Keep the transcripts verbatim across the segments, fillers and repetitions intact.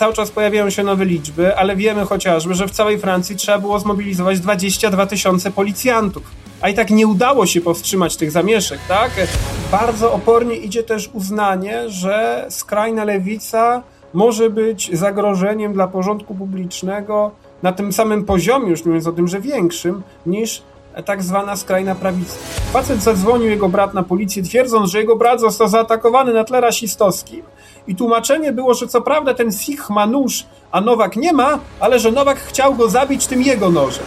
cały czas pojawiają się nowe liczby, ale wiemy chociażby, że w całej Francji trzeba było zmobilizować dwadzieścia dwa tysiące policjantów. A i tak nie udało się powstrzymać tych zamieszek, tak? Bardzo opornie idzie też uznanie, że skrajna lewica może być zagrożeniem dla porządku publicznego na tym samym poziomie, już nie mówiąc o tym, że większym, niż tak zwana skrajna prawica. Facet zadzwonił jego brat na policję, twierdząc, że jego brat został zaatakowany na tle rasistowskim. I tłumaczenie było, że co prawda ten Sikh ma nóż, a Nowak nie ma, ale że Nowak chciał go zabić tym jego nożem.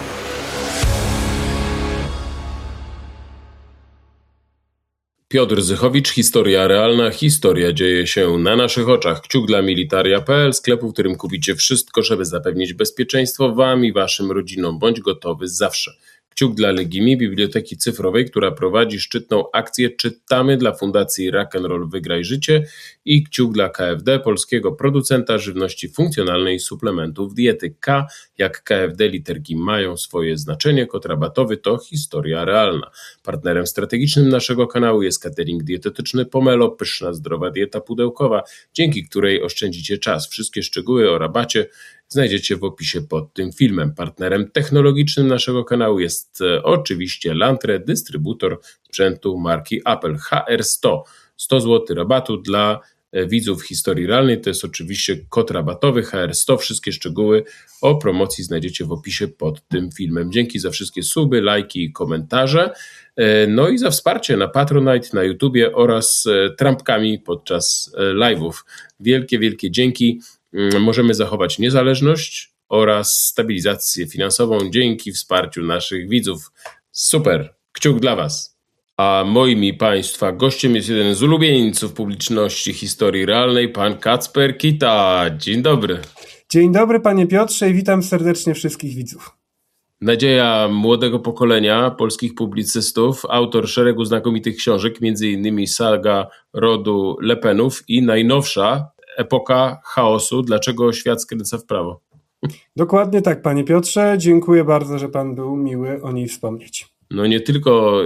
Piotr Zychowicz, historia realna, historia dzieje się na naszych oczach. Kciuk dla militaria kropka p l, sklepu, w którym kupicie wszystko, żeby zapewnić bezpieczeństwo wam i waszym rodzinom. Bądź gotowy zawsze. Kciuk dla Legimi, biblioteki cyfrowej, która prowadzi szczytną akcję Czytamy dla Fundacji Rock'n'Roll Wygraj Życie, i kciuk dla K F D, polskiego producenta żywności funkcjonalnej i suplementów diety. K jak K F D, literki mają swoje znaczenie, kod rabatowy to historia realna. Partnerem strategicznym naszego kanału jest catering dietetyczny Pomelo, pyszna, zdrowa dieta pudełkowa, dzięki której oszczędzicie czas. Wszystkie szczegóły o rabacie znajdziecie w opisie pod tym filmem. Partnerem technologicznym naszego kanału jest e, oczywiście Lantre, dystrybutor sprzętu marki Apple. H R sto, sto złotych rabatu dla e, widzów historii realnej, to jest oczywiście kod rabatowy H R sto. Wszystkie szczegóły o promocji znajdziecie w opisie pod tym filmem. Dzięki za wszystkie suby, lajki i komentarze, e, no i za wsparcie na Patronite, na YouTubie oraz e, trampkami podczas e, live'ów. Wielkie, wielkie dzięki. Możemy zachować niezależność oraz stabilizację finansową dzięki wsparciu naszych widzów. Super, kciuk dla was. A moim i państwa gościem jest jeden z ulubieńców publiczności historii realnej, pan Kacper Kita. Dzień dobry. Dzień dobry, panie Piotrze, i witam serdecznie wszystkich widzów. Nadzieja młodego pokolenia polskich publicystów, autor szeregu znakomitych książek, między innymi Saga rodu Le Penów i najnowsza Epoka chaosu. Dlaczego świat skręca w prawo? Dokładnie tak, panie Piotrze. Dziękuję bardzo, że pan był miły o niej wspomnieć. No nie tylko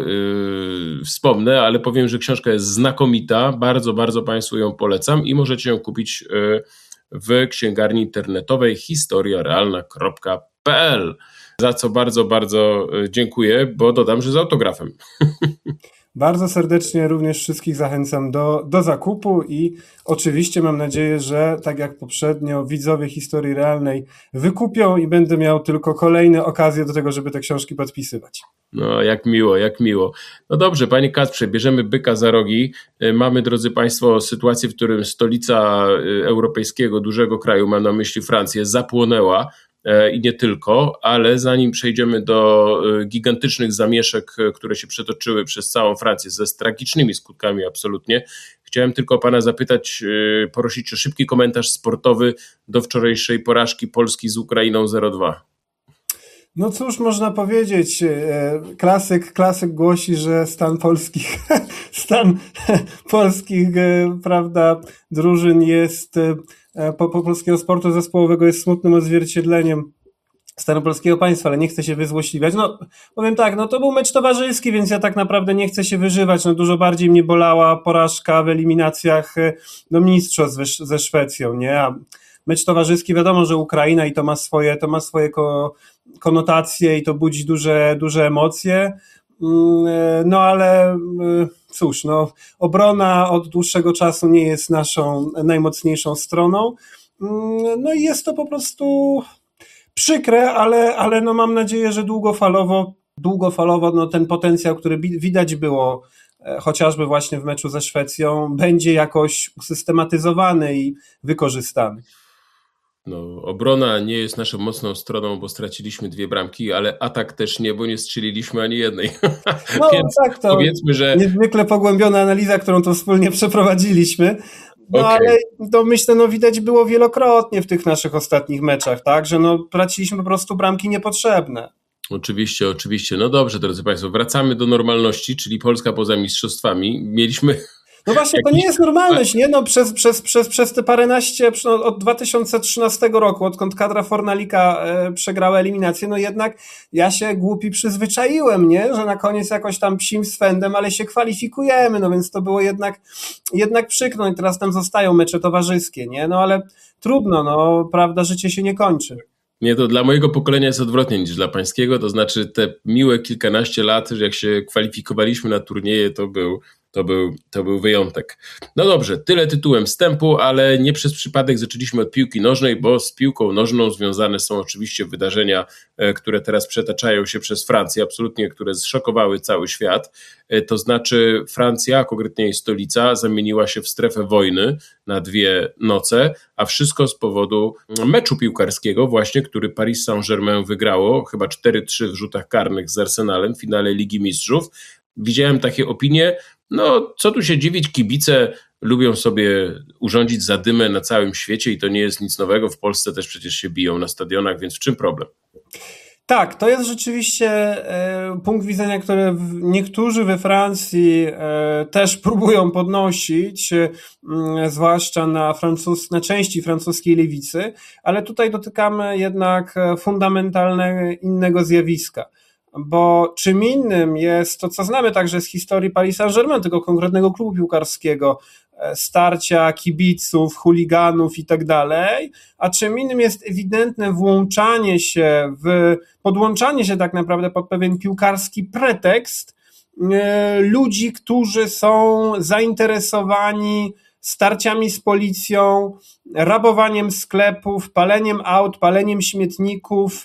yy, wspomnę, ale powiem, że książka jest znakomita. Bardzo, bardzo państwu ją polecam i możecie ją kupić yy, w księgarni internetowej historia realna kropka p l. Za co bardzo, bardzo dziękuję, bo dodam, że z autografem. Bardzo serdecznie również wszystkich zachęcam do, do zakupu i oczywiście mam nadzieję, że tak jak poprzednio widzowie historii realnej wykupią i będę miał tylko kolejne okazje do tego, żeby te książki podpisywać. No jak miło, jak miło. No dobrze, panie Kacprze, bierzemy byka za rogi. Mamy, drodzy państwo, sytuację, w którym stolica europejskiego dużego kraju, mam na myśli Francję, zapłonęła. I nie tylko, ale zanim przejdziemy do gigantycznych zamieszek, które się przetoczyły przez całą Francję ze tragicznymi skutkami absolutnie, chciałem tylko pana zapytać, prosić o szybki komentarz sportowy do wczorajszej porażki Polski z Ukrainą zero dwa. No cóż można powiedzieć, klasyk, klasyk głosi, że stan polskich, stan polskich, prawda, drużyn jest, po, po polskiego sportu zespołowego jest smutnym odzwierciedleniem stanu polskiego państwa, ale nie chcę się wyzłośliwiać. No, powiem tak, no to był mecz towarzyski, więc ja tak naprawdę nie chcę się wyżywać. No dużo bardziej mnie bolała porażka w eliminacjach do mistrzostw ze, ze Szwecją, nie? A mecz towarzyski, wiadomo, że Ukraina i to ma swoje, to ma swoje ko, konotacje i to budzi duże, duże emocje. No ale cóż, no obrona od dłuższego czasu nie jest naszą najmocniejszą stroną. No i jest to po prostu przykre, ale, ale no mam nadzieję, że długofalowo, długofalowo no ten potencjał, który widać było chociażby właśnie w meczu ze Szwecją, będzie jakoś usystematyzowany i wykorzystany. No, obrona nie jest naszą mocną stroną, bo straciliśmy dwie bramki, ale atak też nie, bo nie strzeliliśmy ani jednej. No Więc tak, to powiedzmy, że niezwykle pogłębiona analiza, którą to wspólnie przeprowadziliśmy. No okay. Ale to myślę, no widać było wielokrotnie w tych naszych ostatnich meczach, tak, że no traciliśmy po prostu bramki niepotrzebne. Oczywiście, oczywiście. No dobrze, drodzy państwo, wracamy do normalności, czyli Polska poza mistrzostwami. Mieliśmy No właśnie, to nie jest normalność, nie? No przez, przez, przez, przez te paręnaście, od dwa tysiące trzynastego roku, odkąd kadra Fornalika e, przegrała eliminację, no jednak ja się głupi przyzwyczaiłem, nie? Że na koniec jakoś tam psim swędem, ale się kwalifikujemy, no więc to było jednak, jednak przykro i teraz tam zostają mecze towarzyskie, nie? No ale trudno, no prawda, życie się nie kończy. Nie, to dla mojego pokolenia jest odwrotnie niż dla pańskiego, to znaczy te miłe kilkanaście lat, że jak się kwalifikowaliśmy na turnieje, to był, to był, to był wyjątek. No dobrze, tyle tytułem wstępu, ale nie przez przypadek zaczęliśmy od piłki nożnej, bo z piłką nożną związane są oczywiście wydarzenia, które teraz przetaczają się przez Francję, absolutnie, które zszokowały cały świat. To znaczy Francja, a konkretnie jej stolica, zamieniła się w strefę wojny na dwie noce, a wszystko z powodu meczu piłkarskiego właśnie, który Paris Saint-Germain wygrało, chyba cztery trzy w rzutach karnych z Arsenalem w finale Ligi Mistrzów. Widziałem takie opinie, no co tu się dziwić, kibice lubią sobie urządzić zadymę na całym świecie i to nie jest nic nowego, w Polsce też przecież się biją na stadionach, więc w czym problem? Tak, to jest rzeczywiście e, punkt widzenia, który niektórzy we Francji e, też próbują podnosić, e, zwłaszcza na, francus, na części francuskiej lewicy, ale tutaj dotykamy jednak fundamentalnego innego zjawiska. Bo czym innym jest to, co znamy także z historii Paris Saint-Germain, tego konkretnego klubu piłkarskiego, starcia kibiców, chuliganów i tak dalej, a czym innym jest ewidentne włączanie się w, podłączanie się tak naprawdę pod pewien piłkarski pretekst ludzi, którzy są zainteresowani starciami z policją, rabowaniem sklepów, paleniem aut, paleniem śmietników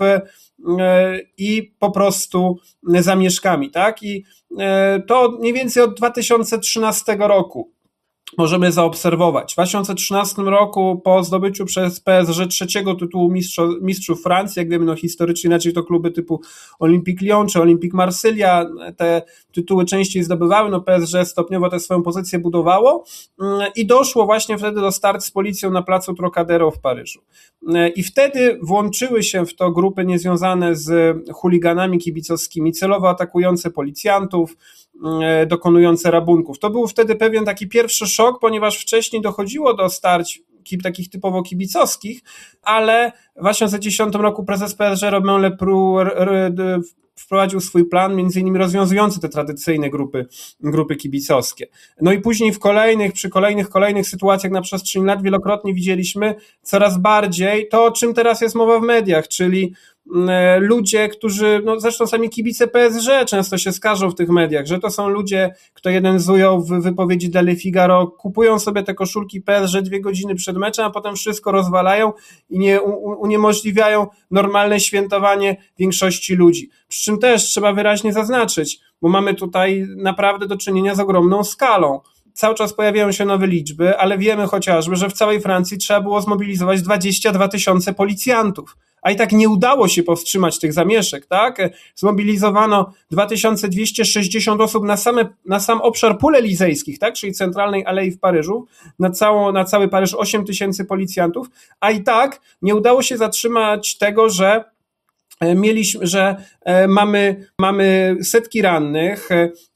i po prostu zamieszkami, tak? I to mniej więcej od dwa tysiące trzynastego roku możemy zaobserwować. W dwa tysiące trzynastym roku po zdobyciu przez P S G trzeciego tytułu mistrzo, mistrzów Francji, jak wiemy, no historycznie inaczej to kluby typu Olympique Lyon czy Olympique Marsylia te tytuły częściej zdobywały, no P S G stopniowo tę swoją pozycję budowało i doszło właśnie wtedy do start z policją na placu Trocadero w Paryżu. I wtedy włączyły się w to grupy niezwiązane z chuliganami kibicowskimi, celowo atakujące policjantów, dokonujące rabunków. To był wtedy pewien taki pierwszy szok, ponieważ wcześniej dochodziło do starć takich typowo kibicowskich, ale w dwa tysiące dziesiątym roku prezes P S G Romain Lepru wprowadził swój plan, między innymi rozwiązujący te tradycyjne grupy, grupy kibicowskie. No i później w kolejnych, przy kolejnych, kolejnych sytuacjach na przestrzeni lat wielokrotnie widzieliśmy coraz bardziej to, o czym teraz jest mowa w mediach, czyli ludzie, którzy, no zresztą sami kibice P S G często się skarżą w tych mediach, że to są ludzie, kto jeden z ujął w wypowiedzi dla Le Figaro, kupują sobie te koszulki P S G dwie godziny przed meczem, a potem wszystko rozwalają i nie uniemożliwiają normalne świętowanie większości ludzi. Przy czym też trzeba wyraźnie zaznaczyć, bo mamy tutaj naprawdę do czynienia z ogromną skalą. Cały czas pojawiają się nowe liczby, ale wiemy chociażby, że w całej Francji trzeba było zmobilizować dwadzieścia dwa tysiące policjantów, a i tak nie udało się powstrzymać tych zamieszek, tak? Zmobilizowano dwa tysiące dwieście sześćdziesiąt osób na, same, na sam obszar pól elizejskich, tak? Czyli centralnej alei w Paryżu, na, całą, na cały Paryż osiem tysięcy policjantów, a i tak nie udało się zatrzymać tego, że mieliśmy, że mamy, mamy setki rannych,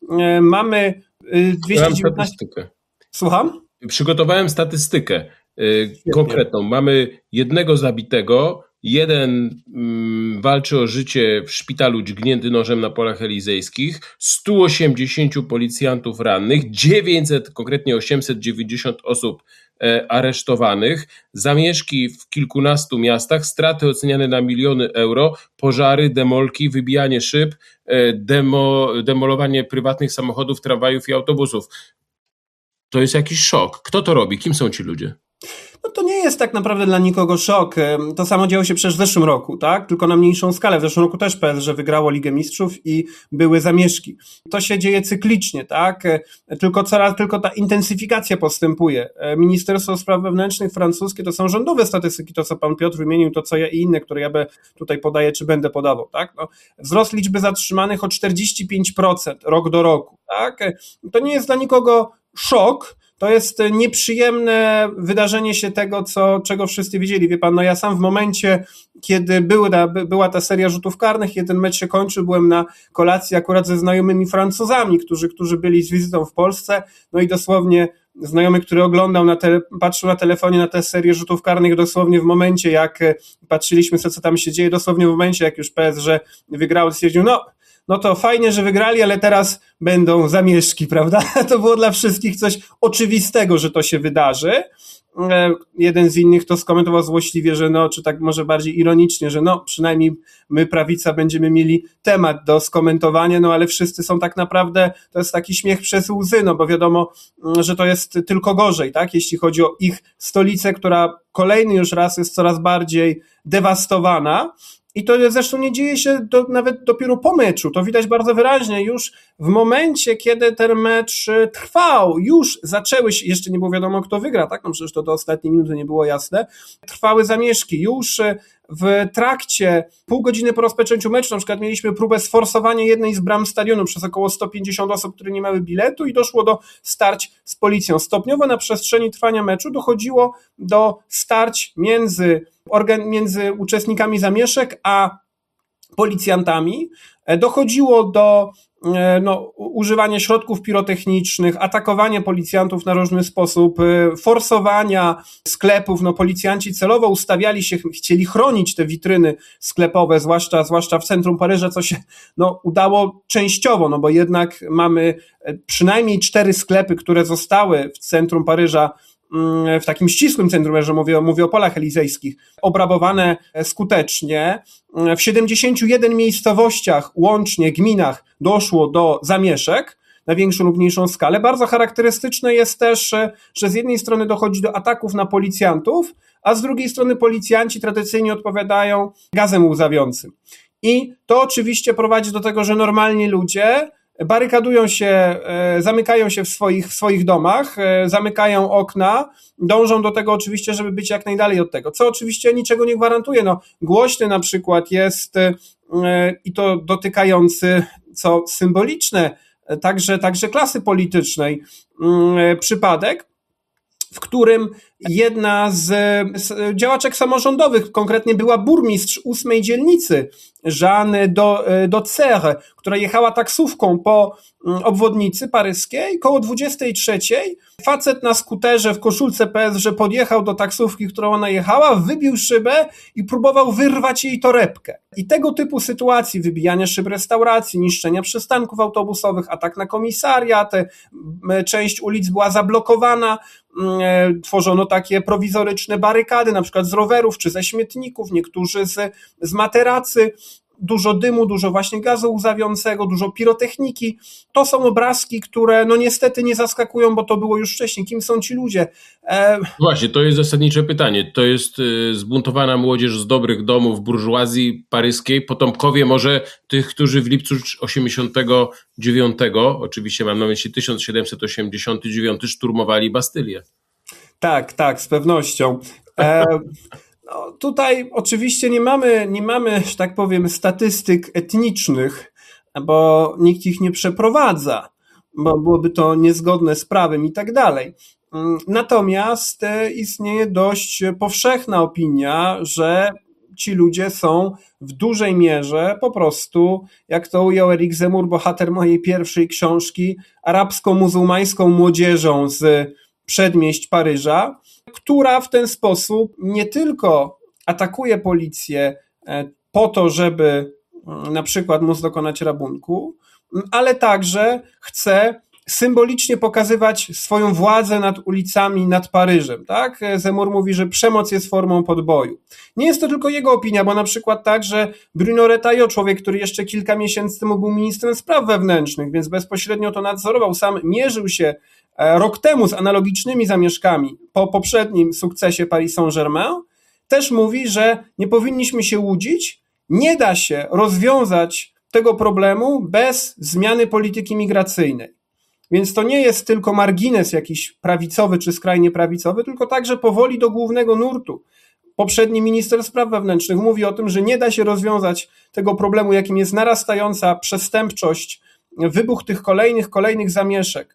mamy dwieście dziewiętnaście... Słucham? Przygotowałem statystykę Świetnie. Konkretną. Mamy jednego zabitego, jeden mm, walczy o życie w szpitalu dźgnięty nożem na polach elizejskich, sto osiemdziesiąt policjantów rannych, dziewięćset, konkretnie osiemset dziewięćdziesiąt osób e, aresztowanych, zamieszki w kilkunastu miastach, straty oceniane na miliony euro, pożary, demolki, wybijanie szyb, e, demo, demolowanie prywatnych samochodów, tramwajów i autobusów. To jest jakiś szok. Kto to robi? Kim są ci ludzie? No to nie jest tak naprawdę dla nikogo szok. To samo działo się przecież w zeszłym roku, tak? Tylko na mniejszą skalę. W zeszłym roku też P S G wygrało Ligę Mistrzów i były zamieszki. To się dzieje cyklicznie, tak? Tylko coraz, tylko ta intensyfikacja postępuje. Ministerstwo Spraw Wewnętrznych francuskie to są rządowe statystyki, to co pan Piotr wymienił, to co ja i inne, które ja by tutaj podaję, czy będę podawał, tak? No, wzrost liczby zatrzymanych o czterdzieści pięć procent rok do roku, tak? To nie jest dla nikogo szok, to jest nieprzyjemne wydarzenie się tego, co, czego wszyscy wiedzieli. Wie pan, no ja sam w momencie, kiedy były, była ta seria rzutów karnych, jeden mecz się kończył, byłem na kolacji akurat ze znajomymi Francuzami, którzy, którzy byli z wizytą w Polsce, no i dosłownie znajomy, który oglądał, na te, patrzył na telefonie na tę serię rzutów karnych dosłownie w momencie, jak patrzyliśmy, co, co tam się dzieje, dosłownie w momencie, jak już P S G wygrał, stwierdził, no, no to fajnie, że wygrali, ale teraz będą zamieszki, prawda? To było dla wszystkich coś oczywistego, że to się wydarzy. Jeden z innych to skomentował złośliwie, że no, czy tak może bardziej ironicznie, że no, przynajmniej my, prawica, będziemy mieli temat do skomentowania, no ale wszyscy są tak naprawdę, to jest taki śmiech przez łzy, no bo wiadomo, że to jest tylko gorzej, tak? Jeśli chodzi o ich stolicę, która kolejny już raz jest coraz bardziej dewastowana. I to zresztą nie dzieje się do, nawet dopiero po meczu. To widać bardzo wyraźnie. Już w momencie, kiedy ten mecz trwał, już zaczęły się, jeszcze nie było wiadomo, kto wygra, tak? No przecież to do ostatniej minuty nie było jasne. Trwały zamieszki. Już w trakcie pół godziny po rozpoczęciu meczu, na przykład mieliśmy próbę sforsowania jednej z bram stadionu przez około sto pięćdziesiąt osób, które nie miały biletu i doszło do starć z policją. Stopniowo na przestrzeni trwania meczu dochodziło do starć między między uczestnikami zamieszek a policjantami. Dochodziło do no, używania środków pirotechnicznych, atakowania policjantów na różny sposób, forsowania sklepów. No, policjanci celowo ustawiali się, chcieli chronić te witryny sklepowe, zwłaszcza, zwłaszcza w centrum Paryża, co się no, udało częściowo, no bo jednak mamy przynajmniej cztery sklepy, które zostały w centrum Paryża, w takim ścisłym centrum, że mówię, mówię o polach elizejskich, obrabowane skutecznie. W siedemdziesięciu jeden miejscowościach, łącznie gminach, doszło do zamieszek na większą lub mniejszą skalę. Bardzo charakterystyczne jest też, że z jednej strony dochodzi do ataków na policjantów, a z drugiej strony policjanci tradycyjnie odpowiadają gazem łzawiącym. I to oczywiście prowadzi do tego, że normalni ludzie barykadują się, zamykają się w swoich, w swoich domach, zamykają okna, dążą do tego oczywiście, żeby być jak najdalej od tego, co oczywiście niczego nie gwarantuje. No, głośny na przykład jest i to dotykający, co symboliczne, także, także klasy politycznej przypadek, w którym jedna z, z działaczek samorządowych, konkretnie była burmistrz ósmej dzielnicy, Jeanne Dauxerre, która jechała taksówką po obwodnicy paryskiej, koło dwudziestej trzeciej facet na skuterze w koszulce P S G podjechał do taksówki, którą ona jechała, wybił szybę i próbował wyrwać jej torebkę. I tego typu sytuacji, wybijania szyb restauracji, niszczenia przystanków autobusowych, atak na komisariat, część ulic była zablokowana, tworzono takie prowizoryczne barykady, na przykład z rowerów czy ze śmietników, niektórzy z, z materacy, dużo dymu, dużo właśnie gazu łzawiącego, dużo pirotechniki. To są obrazki, które no niestety nie zaskakują, bo to było już wcześniej. Kim są ci ludzie? E... Właśnie, to jest zasadnicze pytanie. To jest y, zbuntowana młodzież z dobrych domów burżuazji paryskiej, potomkowie może tych, którzy w lipcu osiemdziesiątego dziewiątego, oczywiście mam na myśli tysiąc siedemset osiemdziesiąty dziewiąty, szturmowali Bastylię. Tak, tak, z pewnością. E... No, tutaj oczywiście nie mamy, nie mamy, że tak powiem, statystyk etnicznych, bo nikt ich nie przeprowadza, bo byłoby to niezgodne z prawem i tak dalej. Natomiast istnieje dość powszechna opinia, że ci ludzie są w dużej mierze po prostu, jak to ujął Eric Zemmour, bohater mojej pierwszej książki, arabsko-muzułmańską młodzieżą z przedmieść Paryża, która w ten sposób nie tylko atakuje policję po to, żeby na przykład móc dokonać rabunku, ale także chce symbolicznie pokazywać swoją władzę nad ulicami, nad Paryżem. Tak? Zemmour mówi, że przemoc jest formą podboju. Nie jest to tylko jego opinia, bo na przykład także Bruno Retailleau, człowiek, który jeszcze kilka miesięcy temu był ministrem spraw wewnętrznych, więc bezpośrednio to nadzorował, sam mierzył się rok temu z analogicznymi zamieszkami po poprzednim sukcesie Paris Saint-Germain, też mówi, że nie powinniśmy się łudzić, nie da się rozwiązać tego problemu bez zmiany polityki migracyjnej. Więc to nie jest tylko margines jakiś prawicowy czy skrajnie prawicowy, tylko także powoli do głównego nurtu. Poprzedni minister spraw wewnętrznych mówi o tym, że nie da się rozwiązać tego problemu, jakim jest narastająca przestępczość, wybuch tych kolejnych, kolejnych zamieszek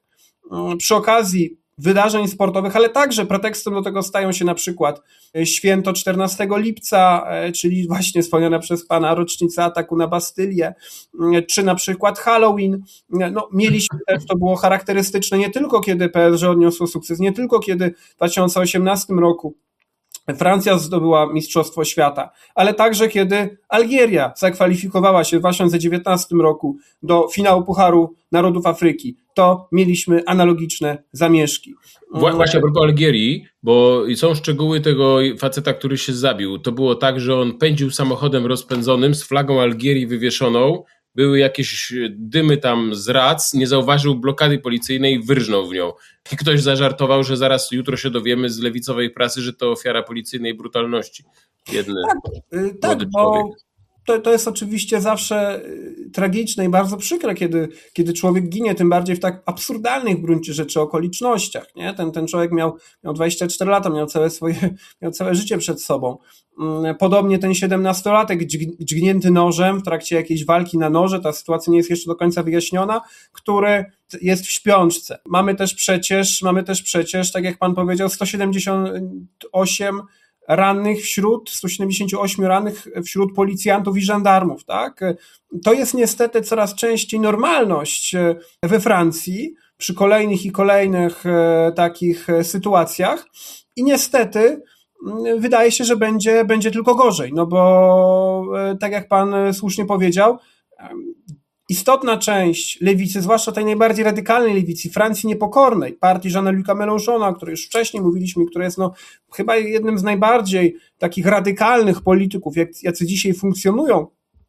przy okazji wydarzeń sportowych, ale także pretekstem do tego stają się na przykład święto czternastego lipca, czyli właśnie wspomniana przez pana rocznica ataku na Bastylię, czy na przykład Halloween. No, mieliśmy też, to było charakterystyczne nie tylko kiedy P S G odniosło sukces, nie tylko kiedy w dwa tysiące osiemnastym roku Francja zdobyła Mistrzostwo Świata, ale także kiedy Algieria zakwalifikowała się w dwa tysiące dziewiętnastym roku do finału Pucharu Narodów Afryki, to mieliśmy analogiczne zamieszki. Właśnie a propos Algierii, bo są szczegóły tego faceta, który się zabił. To było tak, że on pędził samochodem rozpędzonym z flagą Algierii wywieszoną, były jakieś dymy tam z rac, nie zauważył blokady policyjnej i wyrżnął w nią. I ktoś zażartował, że zaraz jutro się dowiemy z lewicowej prasy, że to ofiara policyjnej brutalności. Jedny tak, tak, bo to, to jest oczywiście zawsze tragiczne i bardzo przykre, kiedy, kiedy człowiek ginie, tym bardziej w tak absurdalnych w gruncie rzeczy okolicznościach. Nie? Ten, ten człowiek miał, miał dwadzieścia cztery lata, miał całe swoje, miał całe życie przed sobą. Podobnie ten siedemnastolatek dźgnięty nożem w trakcie jakiejś walki na noże, ta sytuacja nie jest jeszcze do końca wyjaśniona, który jest w śpiączce. Mamy też przecież, mamy też przecież, tak jak pan powiedział, sto siedemdziesiąt osiem rannych wśród, sto siedemdziesiąt osiem rannych wśród policjantów i żandarmów, tak? To jest niestety coraz częściej normalność we Francji przy kolejnych i kolejnych takich sytuacjach i niestety wydaje się, że będzie, będzie tylko gorzej, no bo tak jak pan słusznie powiedział, istotna część lewicy, zwłaszcza tej najbardziej radykalnej lewicy, Francji Niepokornej, partii Jeana-Luca Mélenchona, o której już wcześniej mówiliśmy, która jest no, chyba jednym z najbardziej takich radykalnych polityków, jak, jacy dzisiaj funkcjonują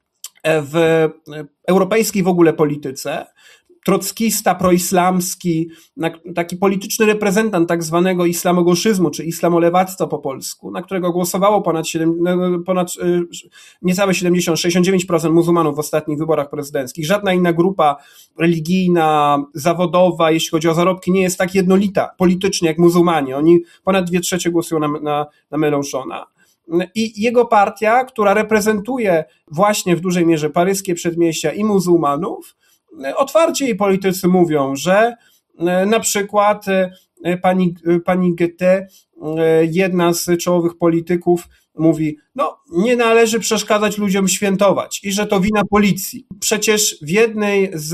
w europejskiej w ogóle polityce, trockista, proislamski, taki polityczny reprezentant tak zwanego islamogoszyzmu, czy islamolewactwa po polsku, na którego głosowało ponad, siedem, ponad niecałe siedemdziesiąt, sześćdziesiąt dziewięć procent muzułmanów w ostatnich wyborach prezydenckich. Żadna inna grupa religijna, zawodowa, jeśli chodzi o zarobki, nie jest tak jednolita politycznie jak muzułmanie. Oni ponad dwie trzecie głosują na, na, na Mélenchona. I jego partia, która reprezentuje właśnie w dużej mierze paryskie przedmieścia i muzułmanów, otwarcie jej politycy mówią, że na przykład pani, pani Guettet, jedna z czołowych polityków, mówi, no nie należy przeszkadzać ludziom świętować i że to wina policji. Przecież w jednej z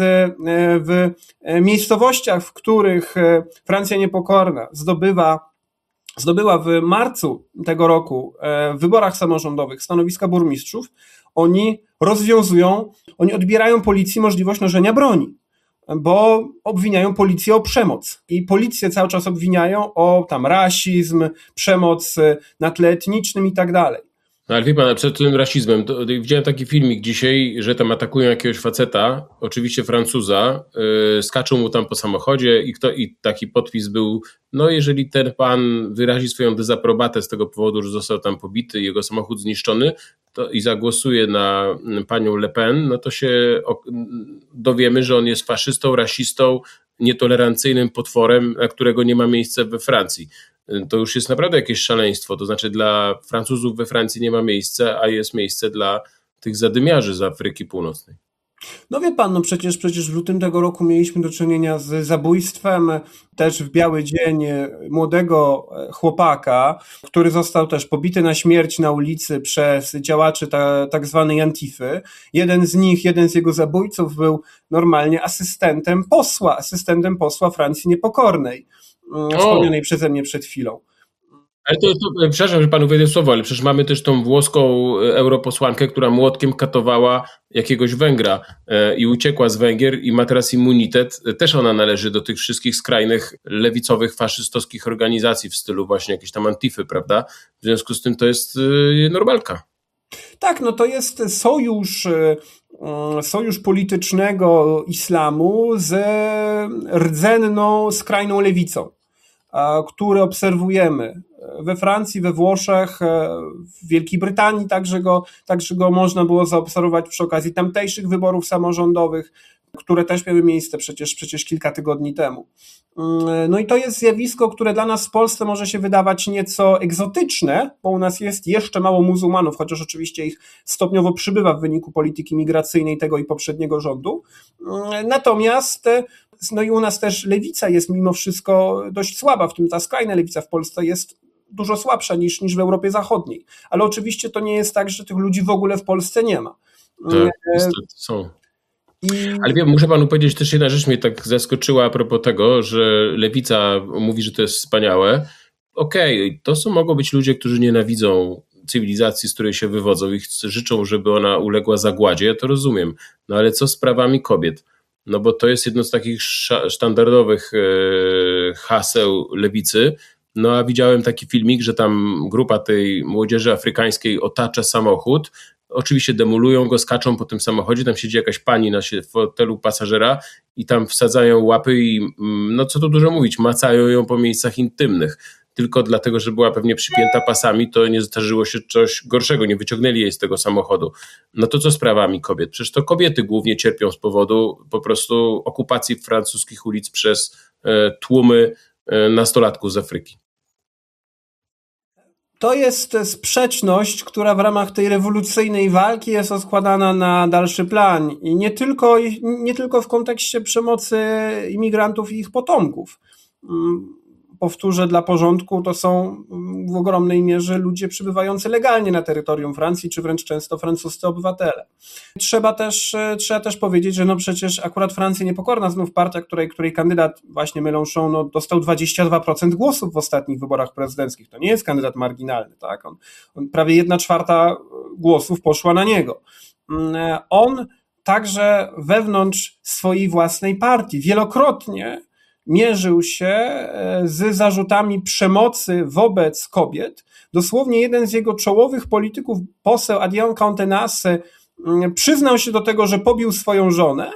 w miejscowościach, w których Francja Niepokorna zdobywa zdobyła w marcu tego roku w wyborach samorządowych stanowiska burmistrzów, oni rozwiązują, oni odbierają policji możliwość noszenia broni, bo obwiniają policję o przemoc i policję cały czas obwiniają o tam rasizm, przemoc na tle etnicznym i tak dalej. No ale wie pan, przed tym rasizmem, to, widziałem taki filmik dzisiaj, że tam atakują jakiegoś faceta, oczywiście Francuza, yy, skaczą mu tam po samochodzie i, kto, i taki podpis był, no jeżeli ten pan wyrazi swoją dezaprobatę z tego powodu, że został tam pobity, jego samochód zniszczony to, i zagłosuje na panią Le Pen, no to się dowiemy, że on jest faszystą, rasistą, nietolerancyjnym potworem, na którego nie ma miejsca we Francji. To już jest naprawdę jakieś szaleństwo, to znaczy dla Francuzów we Francji nie ma miejsca, a jest miejsce dla tych zadymiarzy z Afryki Północnej. No wie pan, no przecież, przecież w lutym tego roku mieliśmy do czynienia z zabójstwem też w biały dzień młodego chłopaka, który został też pobity na śmierć na ulicy przez działaczy ta, tak zwanej Antify. Jeden z nich, jeden z jego zabójców był normalnie asystentem posła, asystentem posła Francji Niepokornej, wspomnianej przeze mnie przed chwilą. Ale to, to, przepraszam, że panu wejdę słowo, ale przecież mamy też tą włoską europosłankę, która młotkiem katowała jakiegoś Węgra e, i uciekła z Węgier i ma teraz immunitet. Też ona należy do tych wszystkich skrajnych, lewicowych, faszystowskich organizacji w stylu właśnie jakiejś tam Antify, prawda? W związku z tym to jest e, normalka. Tak, no to jest sojusz, sojusz politycznego islamu z rdzenną, skrajną lewicą, który obserwujemy we Francji, we Włoszech, w Wielkiej Brytanii, także go, także go można było zaobserwować przy okazji tamtejszych wyborów samorządowych. które też miały miejsce przecież, przecież kilka tygodni temu. No i to jest zjawisko, które dla nas w Polsce może się wydawać nieco egzotyczne, bo u nas jest jeszcze mało muzułmanów, chociaż oczywiście ich stopniowo przybywa w wyniku polityki migracyjnej tego i poprzedniego rządu. Natomiast no i u nas też lewica jest mimo wszystko dość słaba, w tym ta skrajna lewica w Polsce jest dużo słabsza niż, niż w Europie Zachodniej. Ale oczywiście to nie jest tak, że tych ludzi w ogóle w Polsce nie ma. Tak, niestety są. I... Ale wiem, muszę panu powiedzieć, też jedna rzecz mnie tak zaskoczyła a propos tego, że lewica mówi, że to jest wspaniałe. Okej, okay, to są, mogą być ludzie, którzy nienawidzą cywilizacji, z której się wywodzą i życzą, żeby ona uległa zagładzie, ja to rozumiem. No ale co z prawami kobiet? No bo to jest jedno z takich sztandarowych haseł lewicy. No a widziałem taki filmik, że tam grupa tej młodzieży afrykańskiej otacza samochód. Oczywiście demolują go, skaczą po tym samochodzie, tam siedzi jakaś pani na fotelu pasażera i tam wsadzają łapy i no co tu dużo mówić, macają ją po miejscach intymnych. Tylko dlatego, że była pewnie przypięta pasami, to nie zdarzyło się coś gorszego, nie wyciągnęli jej z tego samochodu. No to co z prawami kobiet? Przecież to kobiety głównie cierpią z powodu po prostu okupacji francuskich ulic przez e, tłumy e, nastolatków z Afryki. To jest sprzeczność, która w ramach tej rewolucyjnej walki jest odkładana na dalszy plan i nie tylko, nie tylko w kontekście przemocy imigrantów i ich potomków. Powtórzę dla porządku, to są w ogromnej mierze ludzie przybywający legalnie na terytorium Francji, czy wręcz często francuscy obywatele. Trzeba też, trzeba też powiedzieć, że no przecież akurat Francja Niepokorna, znów partia, której, której kandydat właśnie Mélenchon no, dostał dwadzieścia dwa procent głosów w ostatnich wyborach prezydenckich. To nie jest kandydat marginalny, tak? On, on prawie jedna czwarta głosów poszła na niego. On także wewnątrz swojej własnej partii wielokrotnie mierzył się z zarzutami przemocy wobec kobiet. Dosłownie jeden z jego czołowych polityków, poseł Adrien Quatennens, przyznał się do tego, że pobił swoją żonę,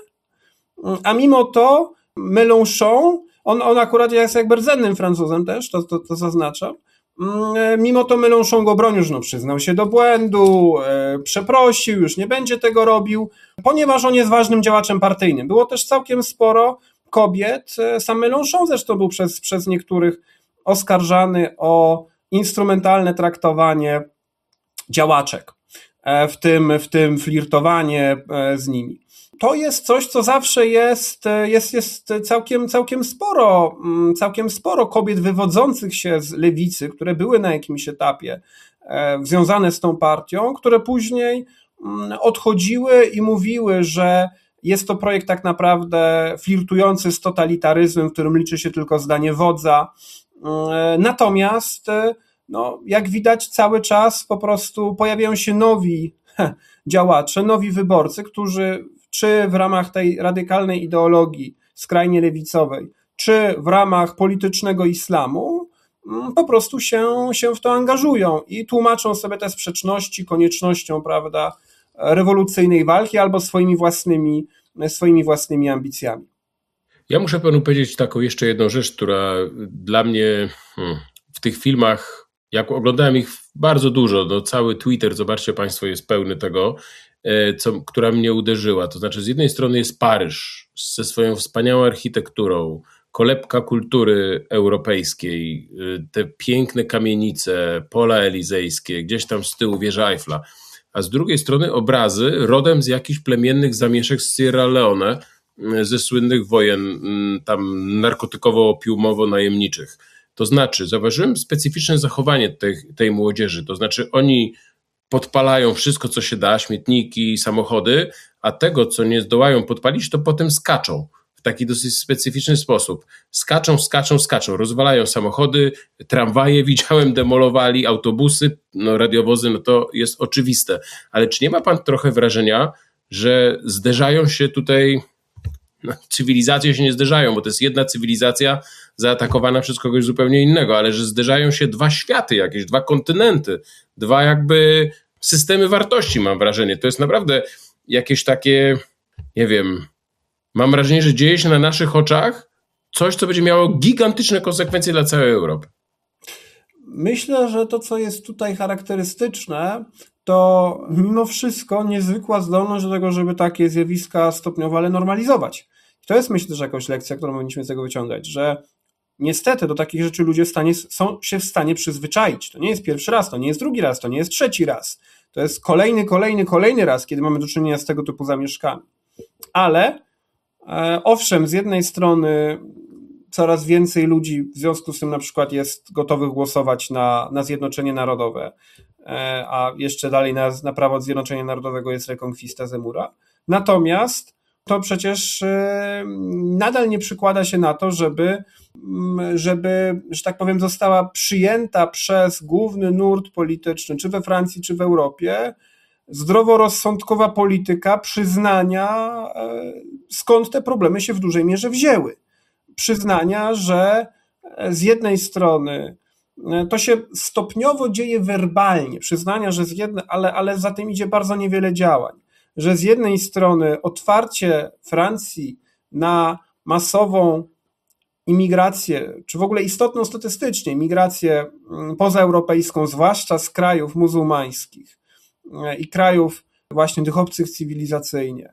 a mimo to Mélenchon, on, on akurat jest jakby rdzennym Francuzem też, to, to, to zaznaczam, mimo to Mélenchon go bronił, no przyznał się do błędu, przeprosił, już nie będzie tego robił, ponieważ on jest ważnym działaczem partyjnym. Było też całkiem sporo kobiet, sam Mélenchon zresztą był przez, przez niektórych oskarżany o instrumentalne traktowanie działaczek, w tym, w tym flirtowanie z nimi. To jest coś, co zawsze jest, jest, jest całkiem, całkiem sporo, całkiem sporo kobiet wywodzących się z lewicy, które były na jakimś etapie związane z tą partią, które później odchodziły i mówiły, że jest to projekt tak naprawdę flirtujący z totalitaryzmem, w którym liczy się tylko zdanie wodza. Natomiast, no, jak widać, cały czas po prostu pojawiają się nowi działacze, nowi wyborcy, którzy czy w ramach tej radykalnej ideologii skrajnie lewicowej, czy w ramach politycznego islamu po prostu się, się w to angażują i tłumaczą sobie te sprzeczności koniecznością, prawda, rewolucyjnej walki albo swoimi własnymi, swoimi własnymi ambicjami. Ja muszę panu powiedzieć taką jeszcze jedną rzecz, która dla mnie hmm, w tych filmach, jak oglądałem ich bardzo dużo, no cały Twitter, zobaczcie państwo, jest pełny tego, co, która mnie uderzyła. To znaczy z jednej strony jest Paryż ze swoją wspaniałą architekturą, kolebka kultury europejskiej, te piękne kamienice, pola elizejskie, gdzieś tam z tyłu wieża Eiffla, a z drugiej strony obrazy rodem z jakichś plemiennych zamieszek z Sierra Leone, ze słynnych wojen tam narkotykowo-opiumowo-najemniczych. To znaczy, zauważyłem specyficzne zachowanie tej, tej młodzieży, to znaczy oni podpalają wszystko, co się da, śmietniki, samochody, a tego, co nie zdołają podpalić, to potem skaczą w taki dosyć specyficzny sposób. Skaczą, skaczą, skaczą, rozwalają samochody, tramwaje widziałem, demolowali, autobusy, no radiowozy, no to jest oczywiste. Ale czy nie ma pan trochę wrażenia, że zderzają się tutaj, no, cywilizacje się nie zderzają, bo to jest jedna cywilizacja zaatakowana przez kogoś zupełnie innego, ale że zderzają się dwa światy jakieś, dwa kontynenty, dwa jakby systemy wartości, mam wrażenie. To jest naprawdę jakieś takie, nie wiem, mam wrażenie, że dzieje się na naszych oczach coś, co będzie miało gigantyczne konsekwencje dla całej Europy. Myślę, że to, co jest tutaj charakterystyczne, to mimo wszystko niezwykła zdolność do tego, żeby takie zjawiska stopniowo, ale normalizować. I to jest, myślę, też jakaś lekcja, którą powinniśmy z tego wyciągać, że niestety do takich rzeczy ludzie w stanie, są się w stanie przyzwyczaić. To nie jest pierwszy raz, to nie jest drugi raz, to nie jest trzeci raz. To jest kolejny, kolejny, kolejny raz, kiedy mamy do czynienia z tego typu zamieszkami. Ale e, owszem, z jednej strony coraz więcej ludzi w związku z tym na przykład jest gotowych głosować na, na Zjednoczenie Narodowe, e, a jeszcze dalej na, na prawo Zjednoczenia Narodowego jest rekonkwista Zemura. Natomiast to przecież e, nadal nie przykłada się na to, żeby, żeby, że tak powiem, została przyjęta przez główny nurt polityczny, czy we Francji, czy w Europie, zdroworozsądkowa polityka przyznania, e, skąd te problemy się w dużej mierze wzięły. Przyznania, że z jednej strony to się stopniowo dzieje werbalnie, przyznania, że z jednej, ale, ale za tym idzie bardzo niewiele działań, że z jednej strony otwarcie Francji na masową imigrację, czy w ogóle istotną statystycznie migrację pozaeuropejską, zwłaszcza z krajów muzułmańskich i krajów właśnie tych obcych cywilizacyjnie,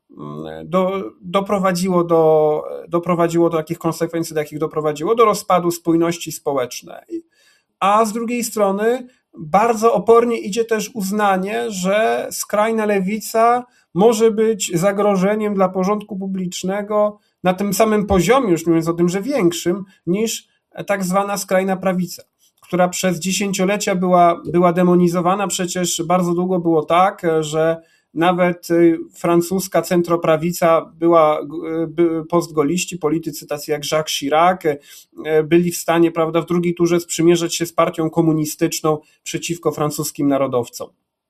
Do, doprowadziło, do, doprowadziło do takich konsekwencji, do jakich doprowadziło, do rozpadu spójności społecznej. A z drugiej strony bardzo opornie idzie też uznanie, że skrajna lewica może być zagrożeniem dla porządku publicznego na tym samym poziomie, już mówiąc o tym, że większym, niż tak zwana skrajna prawica, która przez dziesięciolecia była, była demonizowana. Przecież bardzo długo było tak, że nawet francuska centroprawica była postgoliści, politycy tacy jak Jacques Chirac byli w stanie, prawda, w drugiej turze sprzymierzać się z partią komunistyczną przeciwko francuskim narodowcom,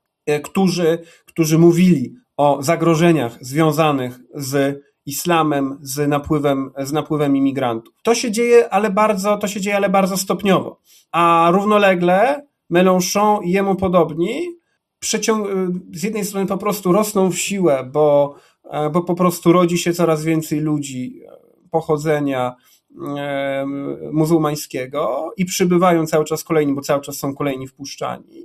którzy, którzy mówili o zagrożeniach związanych z islamem, z napływem, z napływem imigrantów. To się dzieje, ale bardzo, to się dzieje, ale bardzo stopniowo. A równolegle Mélenchon i jemu podobni Przeciąg- z jednej strony po prostu rosną w siłę, bo, bo po prostu rodzi się coraz więcej ludzi pochodzenia e, muzułmańskiego i przybywają cały czas kolejni, bo cały czas są kolejni wpuszczani.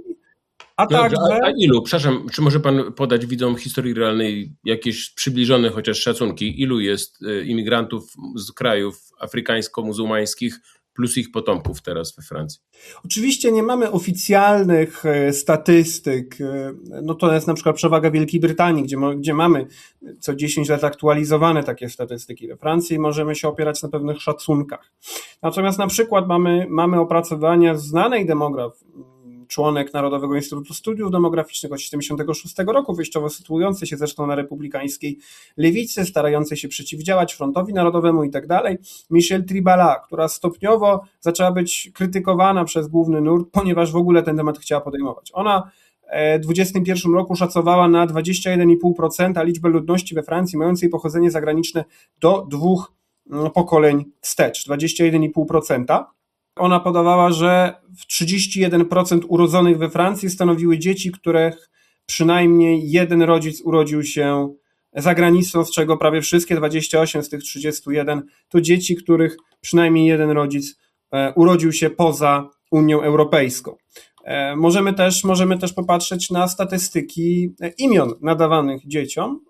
A Dobrze, także... a, a ilu, przepraszam, czy może pan podać widzom historii realnej jakieś przybliżone chociaż szacunki, ilu jest imigrantów z krajów afrykańsko-muzułmańskich plus ich potomków teraz we Francji? Oczywiście nie mamy oficjalnych statystyk, no to jest na przykład przewaga Wielkiej Brytanii, gdzie, gdzie mamy co dziesięć lat aktualizowane takie statystyki. We Francji możemy się opierać na pewnych szacunkach. Natomiast na przykład mamy, mamy opracowania znanej demograf, członek Narodowego Instytutu Studiów Demograficznych od tysiąc dziewięćset siedemdziesiątego szóstego roku, wyjściowo sytuujący się zresztą na republikańskiej lewicy, starającej się przeciwdziałać Frontowi Narodowemu i tak dalej, Michelle Tribala, która stopniowo zaczęła być krytykowana przez główny nurt, ponieważ w ogóle ten temat chciała podejmować. Ona w dwudziestym pierwszym roku szacowała na dwadzieścia jeden i pół procent liczbę ludności we Francji mającej pochodzenie zagraniczne do dwóch pokoleń wstecz, dwadzieścia jeden i pół procent. Ona podawała, że trzydzieści jeden procent urodzonych we Francji stanowiły dzieci, których przynajmniej jeden rodzic urodził się za granicą, z czego prawie wszystkie, dwadzieścia osiem z tych trzydziestu jeden, to dzieci, których przynajmniej jeden rodzic urodził się poza Unią Europejską. Możemy też, możemy też popatrzeć na statystyki imion nadawanych dzieciom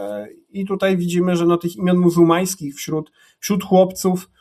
i tutaj widzimy, że no tych imion muzułmańskich wśród, wśród chłopców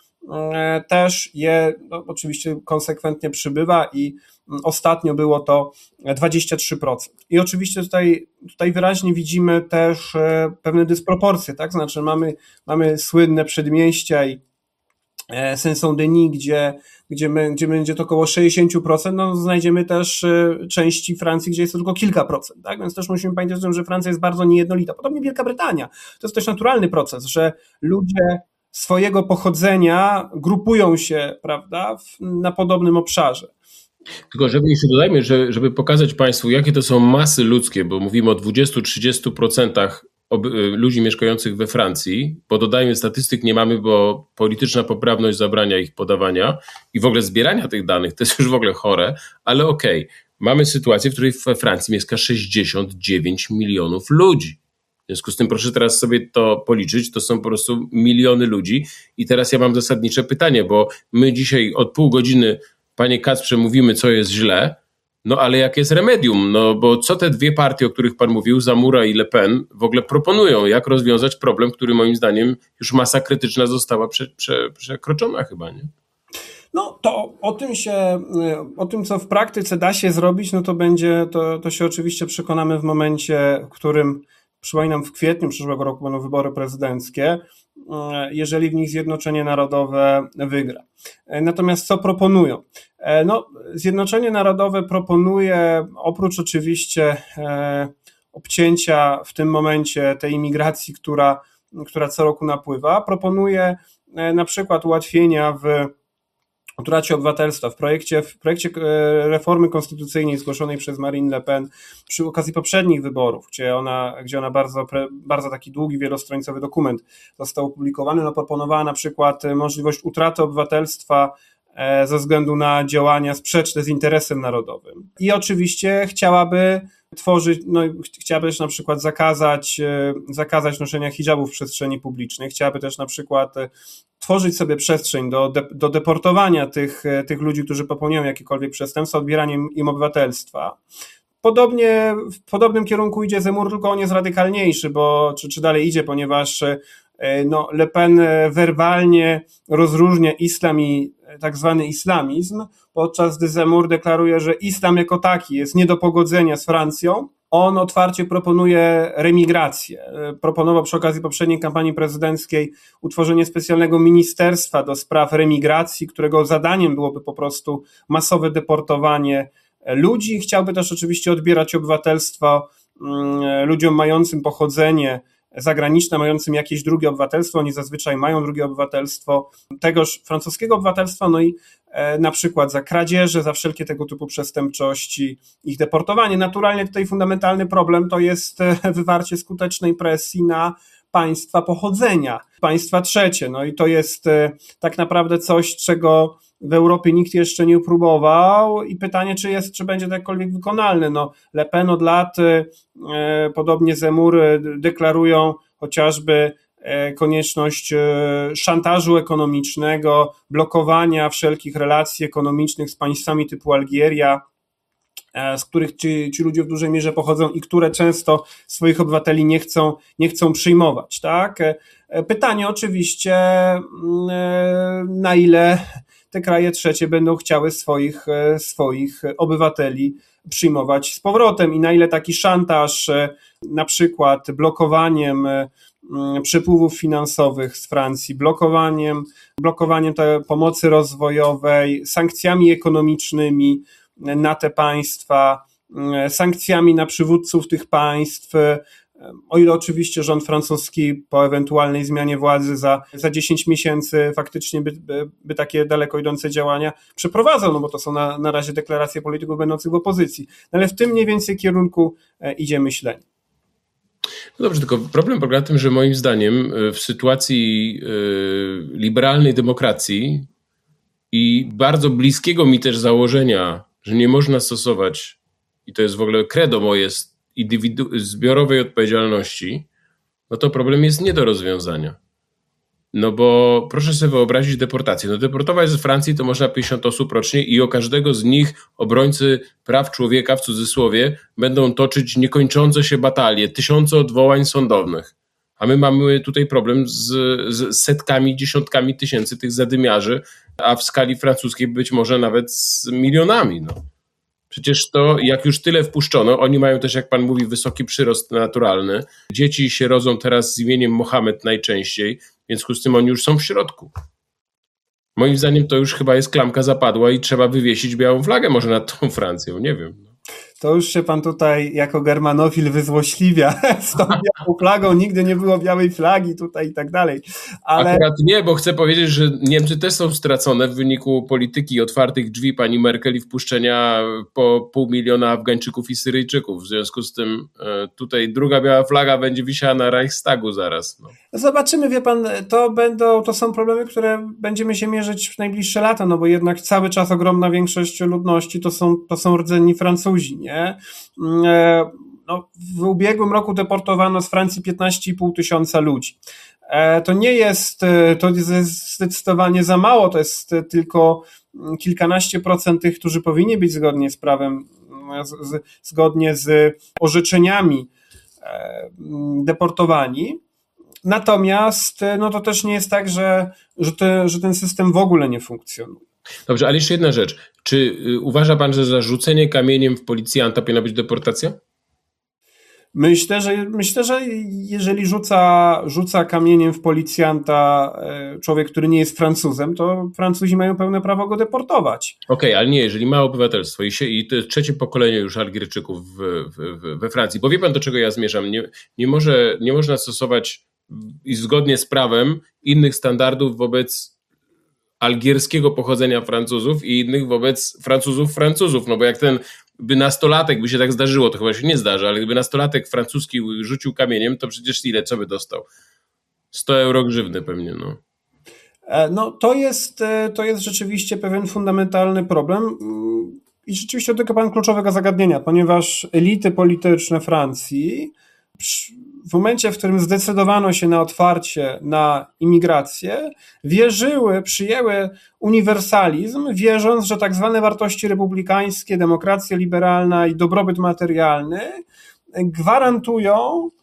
też je no, oczywiście konsekwentnie przybywa i ostatnio było to dwadzieścia trzy procent. I oczywiście tutaj, tutaj wyraźnie widzimy też pewne dysproporcje, tak? Znaczy mamy, mamy słynne przedmieścia i Saint-Denis, gdzie, gdzie, my, gdzie będzie to około sześćdziesiąt procent, no znajdziemy też części Francji, gdzie jest to tylko kilka procent, tak? Więc też musimy pamiętać o tym, że Francja jest bardzo niejednolita. Podobnie Wielka Brytania. To jest też naturalny proces, że ludzie swojego pochodzenia grupują się, prawda, w, na podobnym obszarze. Tylko żeby jeszcze dodajmy, że, żeby pokazać Państwu, jakie to są masy ludzkie, bo mówimy o dwudziestu do trzydziestu procent ludzi mieszkających we Francji, bo dodajmy, statystyk nie mamy, bo polityczna poprawność zabrania ich podawania i w ogóle zbierania tych danych, to jest już w ogóle chore, ale okej, okay, mamy sytuację, w której we Francji mieszka sześćdziesiąt dziewięć milionów ludzi. W związku z tym proszę teraz sobie to policzyć, to są po prostu miliony ludzi i teraz ja mam zasadnicze pytanie, bo my dzisiaj od pół godziny, panie Kacprze, mówimy, co jest źle, No ale jak jest remedium? No bo co te dwie partie, o których pan mówił, Zamura i Le Pen, w ogóle proponują? Jak rozwiązać problem, który moim zdaniem już masa krytyczna została prze, prze, przekroczona chyba, nie? No to o tym się, o tym co w praktyce da się zrobić, no to będzie, to, to się oczywiście przekonamy w momencie, w którym, przypominam, w kwietniu przyszłego roku będą wybory prezydenckie, jeżeli w nich Zjednoczenie Narodowe wygra. Natomiast co proponują? No, Zjednoczenie Narodowe proponuje, oprócz oczywiście obcięcia w tym momencie tej imigracji, która, która co roku napływa, proponuje na przykład ułatwienia w utracie obywatelstwa. W projekcie, w projekcie reformy konstytucyjnej zgłoszonej przez Marine Le Pen przy okazji poprzednich wyborów, gdzie ona, gdzie ona bardzo, bardzo taki długi, wielostronicowy dokument został opublikowany, no proponowała na przykład możliwość utraty obywatelstwa ze względu na działania sprzeczne z interesem narodowym. I oczywiście chciałaby tworzyć, no chciałaby też na przykład zakazać, zakazać noszenia hijabów w przestrzeni publicznej, chciałaby też na przykład tworzyć sobie przestrzeń do, de, do deportowania tych, tych ludzi, którzy popełniają jakiekolwiek przestępstwa, odbieraniem im obywatelstwa. Podobnie, w podobnym kierunku idzie Zemmour, tylko on jest radykalniejszy, bo czy, czy dalej idzie, ponieważ no, Le Pen werbalnie rozróżnia islam i tak zwany islamizm, podczas gdy Zemmour deklaruje, że islam jako taki jest nie do pogodzenia z Francją. On otwarcie proponuje remigrację. Proponował przy okazji poprzedniej kampanii prezydenckiej utworzenie specjalnego ministerstwa do spraw remigracji, którego zadaniem byłoby po prostu masowe deportowanie ludzi. Chciałby też oczywiście odbierać obywatelstwo ludziom mającym pochodzenie zagraniczne, mającym jakieś drugie obywatelstwo. Oni zazwyczaj mają drugie obywatelstwo tegoż francuskiego obywatelstwa, no i e, na przykład za kradzieże, za wszelkie tego typu przestępczości, ich deportowanie. Naturalnie tutaj fundamentalny problem to jest wywarcie skutecznej presji na państwa pochodzenia, państwa trzecie. No i to jest e, tak naprawdę coś, czego w Europie nikt jeszcze nie próbował i pytanie, czy jest, czy będzie to jakkolwiek wykonalne. No, Le Pen od lat, e, podobnie Zemmour, deklarują chociażby e, konieczność e, szantażu ekonomicznego, blokowania wszelkich relacji ekonomicznych z państwami typu Algieria, z których ci, ci ludzie w dużej mierze pochodzą i które często swoich obywateli nie chcą, nie chcą przyjmować. Tak? Pytanie oczywiście, na ile te kraje trzecie będą chciały swoich, swoich obywateli przyjmować z powrotem i na ile taki szantaż, na przykład blokowaniem przepływów finansowych z Francji, blokowaniem, blokowaniem tej pomocy rozwojowej, sankcjami ekonomicznymi na te państwa, sankcjami na przywódców tych państw, o ile oczywiście rząd francuski po ewentualnej zmianie władzy za, za dziesięć miesięcy faktycznie by, by, by takie daleko idące działania przeprowadzał, no bo to są na, na razie deklaracje polityków będących w opozycji. No ale w tym mniej więcej kierunku idzie myślenie. No dobrze, tylko problem polega na tym, że moim zdaniem w sytuacji liberalnej demokracji i bardzo bliskiego mi też założenia, że nie można stosować, i to jest w ogóle credo moje, indywidu- zbiorowej odpowiedzialności, no to problem jest nie do rozwiązania. No bo proszę sobie wyobrazić deportację. No deportować z Francji to można pięćdziesiąt osób rocznie i o każdego z nich obrońcy praw człowieka, w cudzysłowie, będą toczyć niekończące się batalie, tysiące odwołań sądownych. A my mamy tutaj problem z, z setkami, dziesiątkami tysięcy tych zadymiarzy, a w skali francuskiej być może nawet z milionami. No. Przecież to, jak już tyle wpuszczono, oni mają też, jak pan mówi, wysoki przyrost naturalny. Dzieci się rodzą teraz z imieniem Mohamed najczęściej, więc z tym oni już są w środku. Moim zdaniem to już chyba jest klamka zapadła i trzeba wywiesić białą flagę może nad tą Francją, nie wiem. To już się pan tutaj jako germanofil wyzłośliwia z tą białą flagą, nigdy nie było białej flagi tutaj i tak dalej. Ale... Akurat nie, bo chcę powiedzieć, że Niemcy też są stracone w wyniku polityki otwartych drzwi pani Merkel i wpuszczenia po pół miliona Afgańczyków i Syryjczyków. W związku z tym tutaj druga biała flaga będzie wisiała na Reichstagu zaraz. No. Zobaczymy, wie pan, to będą, to są problemy, które będziemy się mierzyć w najbliższe lata, no bo jednak cały czas ogromna większość ludności to są, to są rdzenni Francuzi, nie? No, w ubiegłym roku deportowano z Francji piętnaście i pół tysiąca ludzi. To nie jest, to jest zdecydowanie za mało, to jest tylko kilkanaście procent tych, którzy powinni być zgodnie z prawem z, z, zgodnie z orzeczeniami deportowani. Natomiast no to też nie jest tak, że, że, te, że ten system w ogóle nie funkcjonuje. Dobrze, ale jeszcze jedna rzecz. Czy uważa pan, że za rzucenie kamieniem w policjanta powinna być deportacja? Myślę, że, myślę, że jeżeli rzuca, rzuca kamieniem w policjanta człowiek, który nie jest Francuzem, to Francuzi mają pełne prawo go deportować. Okej, okay, ale nie, jeżeli ma obywatelstwo i, się, i to jest trzecie pokolenie już Algierczyków w, w, we Francji, bo wie pan, do czego ja zmierzam, nie, nie, może, nie można stosować i zgodnie z prawem innych standardów wobec algierskiego pochodzenia Francuzów i innych wobec Francuzów Francuzów, no bo jak ten by nastolatek, by się tak zdarzyło, to chyba się nie zdarzy, ale gdyby nastolatek francuski rzucił kamieniem, to przecież ile, co by dostał? sto euro grzywny pewnie, no. No to jest, to jest rzeczywiście pewien fundamentalny problem i rzeczywiście dotyka pan kluczowego zagadnienia, ponieważ elity polityczne Francji w momencie, w którym zdecydowano się na otwarcie na imigrację, wierzyły, przyjęły uniwersalizm, wierząc, że tak zwane wartości republikańskie, demokracja liberalna i dobrobyt materialny gwarantują,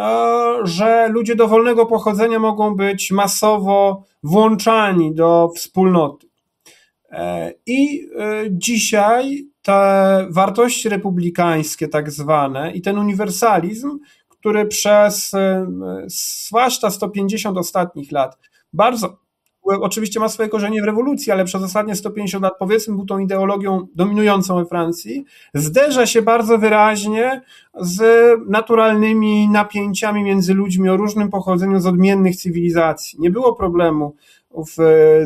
że ludzie dowolnego pochodzenia mogą być masowo włączani do wspólnoty. I dzisiaj te wartości republikańskie tak zwane i ten uniwersalizm, który przez zwłaszcza sto pięćdziesiąt ostatnich lat bardzo, oczywiście ma swoje korzenie w rewolucji, ale przez ostatnie sto pięćdziesiąt lat powiedzmy był tą ideologią dominującą we Francji, zderza się bardzo wyraźnie z naturalnymi napięciami między ludźmi o różnym pochodzeniu z odmiennych cywilizacji. Nie było problemu w,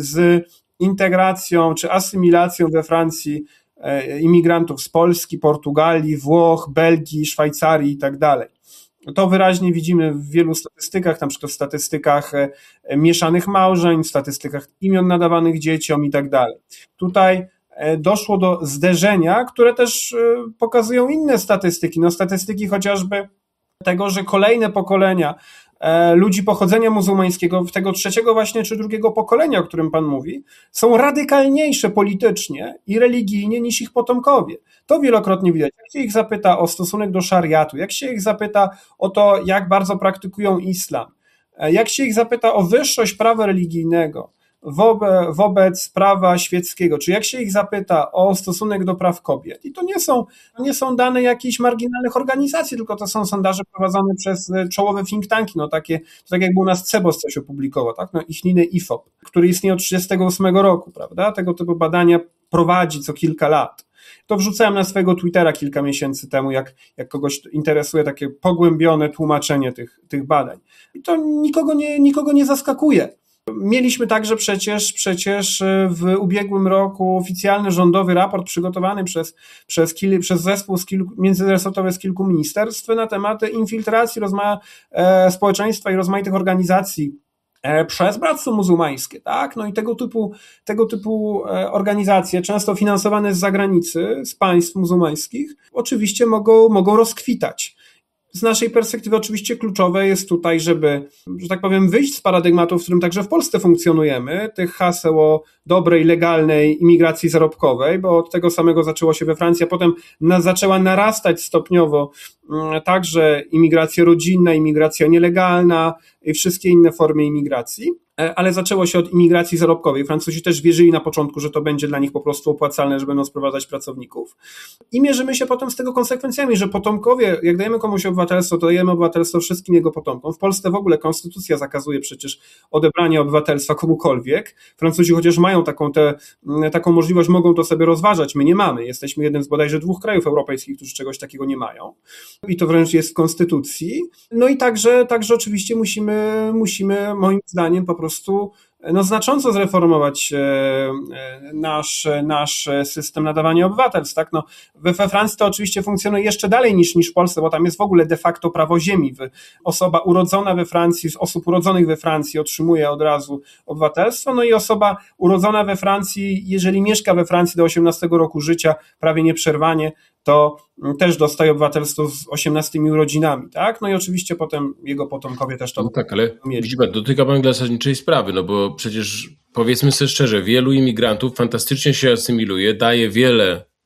z integracją czy asymilacją we Francji imigrantów z Polski, Portugalii, Włoch, Belgii, Szwajcarii i tak dalej. To wyraźnie widzimy w wielu statystykach, na przykład w statystykach mieszanych małżeństw, w statystykach imion nadawanych dzieciom i tak dalej. Tutaj doszło do zderzenia, które też pokazują inne statystyki, no statystyki chociażby tego, że kolejne pokolenia ludzi pochodzenia muzułmańskiego, tego trzeciego właśnie czy drugiego pokolenia, o którym pan mówi, są radykalniejsze politycznie i religijnie niż ich potomkowie. To wielokrotnie widać. Jak się ich zapyta o stosunek do szariatu, jak się ich zapyta o to, jak bardzo praktykują islam, jak się ich zapyta o wyższość prawa religijnego wobec, wobec prawa świeckiego, czy jak się ich zapyta o stosunek do praw kobiet. I to nie są, to nie są dane jakichś marginalnych organizacji, tylko to są sondaże prowadzone przez czołowe think tanki, no takie, to tak jakby u nas Cebos coś opublikował, tak? No Ichniny I F O P, który istnieje od trzydziestego ósmego roku, prawda? Tego typu badania prowadzi co kilka lat. To wrzucałem na swojego Twittera kilka miesięcy temu, jak, jak kogoś interesuje takie pogłębione tłumaczenie tych, tych badań. I to nikogo nie, nikogo nie zaskakuje. Mieliśmy także przecież, przecież w ubiegłym roku oficjalny rządowy raport przygotowany przez, przez, kil, przez zespół z kilku, międzyresortowy z kilku ministerstw na temat infiltracji rozma, e, społeczeństwa i rozmaitych organizacji e, przez Bractwo Muzułmańskie, tak? No i tego typu, tego typu organizacje, często finansowane z zagranicy, z państw muzułmańskich, oczywiście mogą, mogą rozkwitać. Z naszej perspektywy oczywiście kluczowe jest tutaj, żeby, że tak powiem, wyjść z paradygmatu, w którym także w Polsce funkcjonujemy, tych haseł o dobrej, legalnej imigracji zarobkowej, bo od tego samego zaczęło się we Francji, a potem na, zaczęła narastać stopniowo także imigracja rodzinna, imigracja nielegalna i wszystkie inne formy imigracji. Ale zaczęło się od imigracji zarobkowej. Francuzi też wierzyli na początku, że to będzie dla nich po prostu opłacalne, że będą sprowadzać pracowników. I mierzymy się potem z tego konsekwencjami, że potomkowie, jak dajemy komuś obywatelstwo, to dajemy obywatelstwo wszystkim jego potomkom. W Polsce w ogóle konstytucja zakazuje przecież odebrania obywatelstwa komukolwiek. Francuzi chociaż mają taką, te, taką możliwość, mogą to sobie rozważać. My nie mamy. Jesteśmy jednym z bodajże dwóch krajów europejskich, którzy czegoś takiego nie mają. I to wręcz jest w konstytucji. No i także, także oczywiście musimy, musimy moim zdaniem po prostu po prostu no, znacząco zreformować nasz, nasz system nadawania obywatelstw. Tak? No, we, we Francji to oczywiście funkcjonuje jeszcze dalej niż, niż w Polsce, bo tam jest w ogóle de facto prawo ziemi. Osoba urodzona we Francji, z osób urodzonych we Francji otrzymuje od razu obywatelstwo, no i osoba urodzona we Francji, jeżeli mieszka we Francji do osiemnastego roku życia, prawie nieprzerwanie, to też dostaje obywatelstwo z osiemnastymi urodzinami, tak? No i oczywiście potem jego potomkowie też to... No tak, ale widzi pan, dotyka pan zasadniczej sprawy, no bo przecież powiedzmy sobie szczerze, wielu imigrantów fantastycznie się asymiluje, daje wiele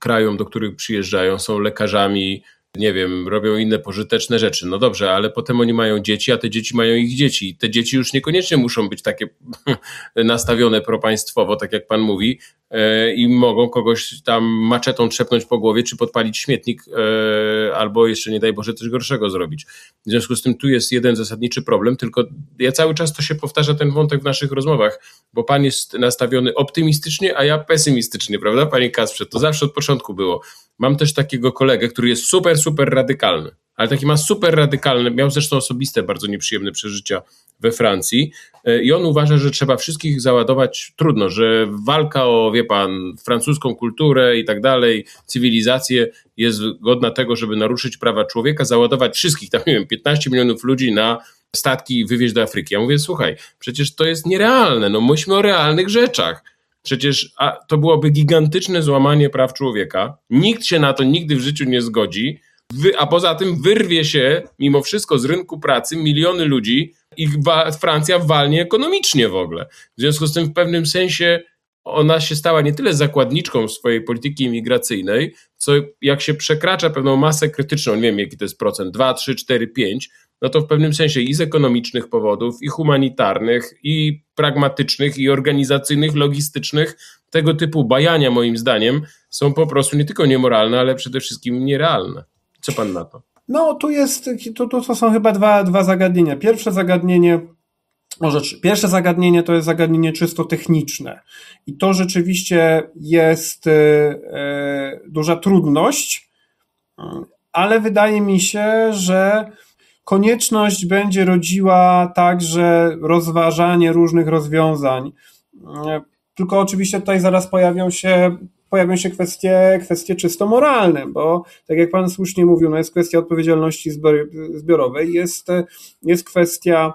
krajom, do których przyjeżdżają, są lekarzami, nie wiem, robią inne pożyteczne rzeczy. No dobrze, ale potem oni mają dzieci, a te dzieci mają ich dzieci. Te dzieci już niekoniecznie muszą być takie nastawione propaństwowo, tak jak pan mówi, i mogą kogoś tam maczetą trzepnąć po głowie, czy podpalić śmietnik, albo jeszcze nie daj Boże coś gorszego zrobić. W związku z tym tu jest jeden zasadniczy problem, tylko ja cały czas to się powtarza ten wątek w naszych rozmowach, bo pan jest nastawiony optymistycznie, a ja pesymistycznie, prawda, panie Kasprze? To zawsze od początku było. Mam też takiego kolegę, który jest super, super radykalny, ale taki ma super radykalny, miał zresztą osobiste, bardzo nieprzyjemne przeżycia we Francji i on uważa, że trzeba wszystkich załadować trudno, że walka o, wie pan, francuską kulturę i tak dalej, cywilizację jest godna tego, żeby naruszyć prawa człowieka, załadować wszystkich, tam nie wiem, piętnaście milionów ludzi na statki i wywieźć do Afryki. Ja mówię, słuchaj, przecież to jest nierealne, no myślmy o realnych rzeczach. Przecież a, to byłoby gigantyczne złamanie praw człowieka. Nikt się na to nigdy w życiu nie zgodzi, Wy, a poza tym wyrwie się mimo wszystko z rynku pracy miliony ludzi i wa, Francja walnie ekonomicznie w ogóle. W związku z tym w pewnym sensie ona się stała nie tyle zakładniczką swojej polityki imigracyjnej, co jak się przekracza pewną masę krytyczną, nie wiem jaki to jest procent, dwa, trzy, cztery, pięć, no to w pewnym sensie i z ekonomicznych powodów, i humanitarnych, i pragmatycznych, i organizacyjnych, logistycznych, tego typu bajania moim zdaniem są po prostu nie tylko niemoralne, ale przede wszystkim nierealne. Co pan na to? No tu jest, tu, tu są chyba dwa, dwa zagadnienia. Pierwsze zagadnienie, może pierwsze zagadnienie to jest zagadnienie czysto techniczne i to rzeczywiście jest e, duża trudność, ale wydaje mi się, że konieczność będzie rodziła także rozważanie różnych rozwiązań. Tylko oczywiście tutaj zaraz pojawią się, pojawią się kwestie, kwestie czysto moralne, bo tak jak pan słusznie mówił, no jest kwestia odpowiedzialności zbiorowej, jest, jest kwestia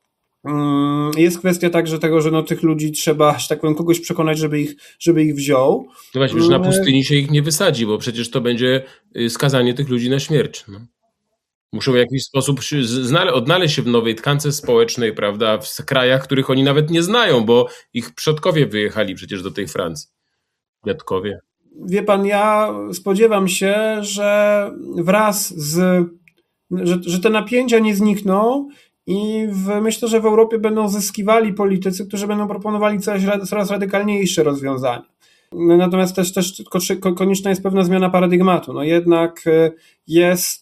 jest kwestia także tego, że no tych ludzi trzeba, że tak powiem, kogoś przekonać, żeby ich, żeby ich wziął. No właśnie, że na pustyni się ich nie wysadzi, bo przecież to będzie skazanie tych ludzi na śmierć. No. Muszą w jakiś sposób odnaleźć się w nowej tkance społecznej, prawda, w krajach, których oni nawet nie znają, bo ich przodkowie wyjechali przecież do tej Francji. Dziadkowie. Wie pan, ja spodziewam się, że wraz z, że, że te napięcia nie znikną i w, myślę, że w Europie będą zyskiwali politycy, którzy będą proponowali coraz, coraz radykalniejsze rozwiązania. Natomiast też, też konieczna jest pewna zmiana paradygmatu. No jednak jest,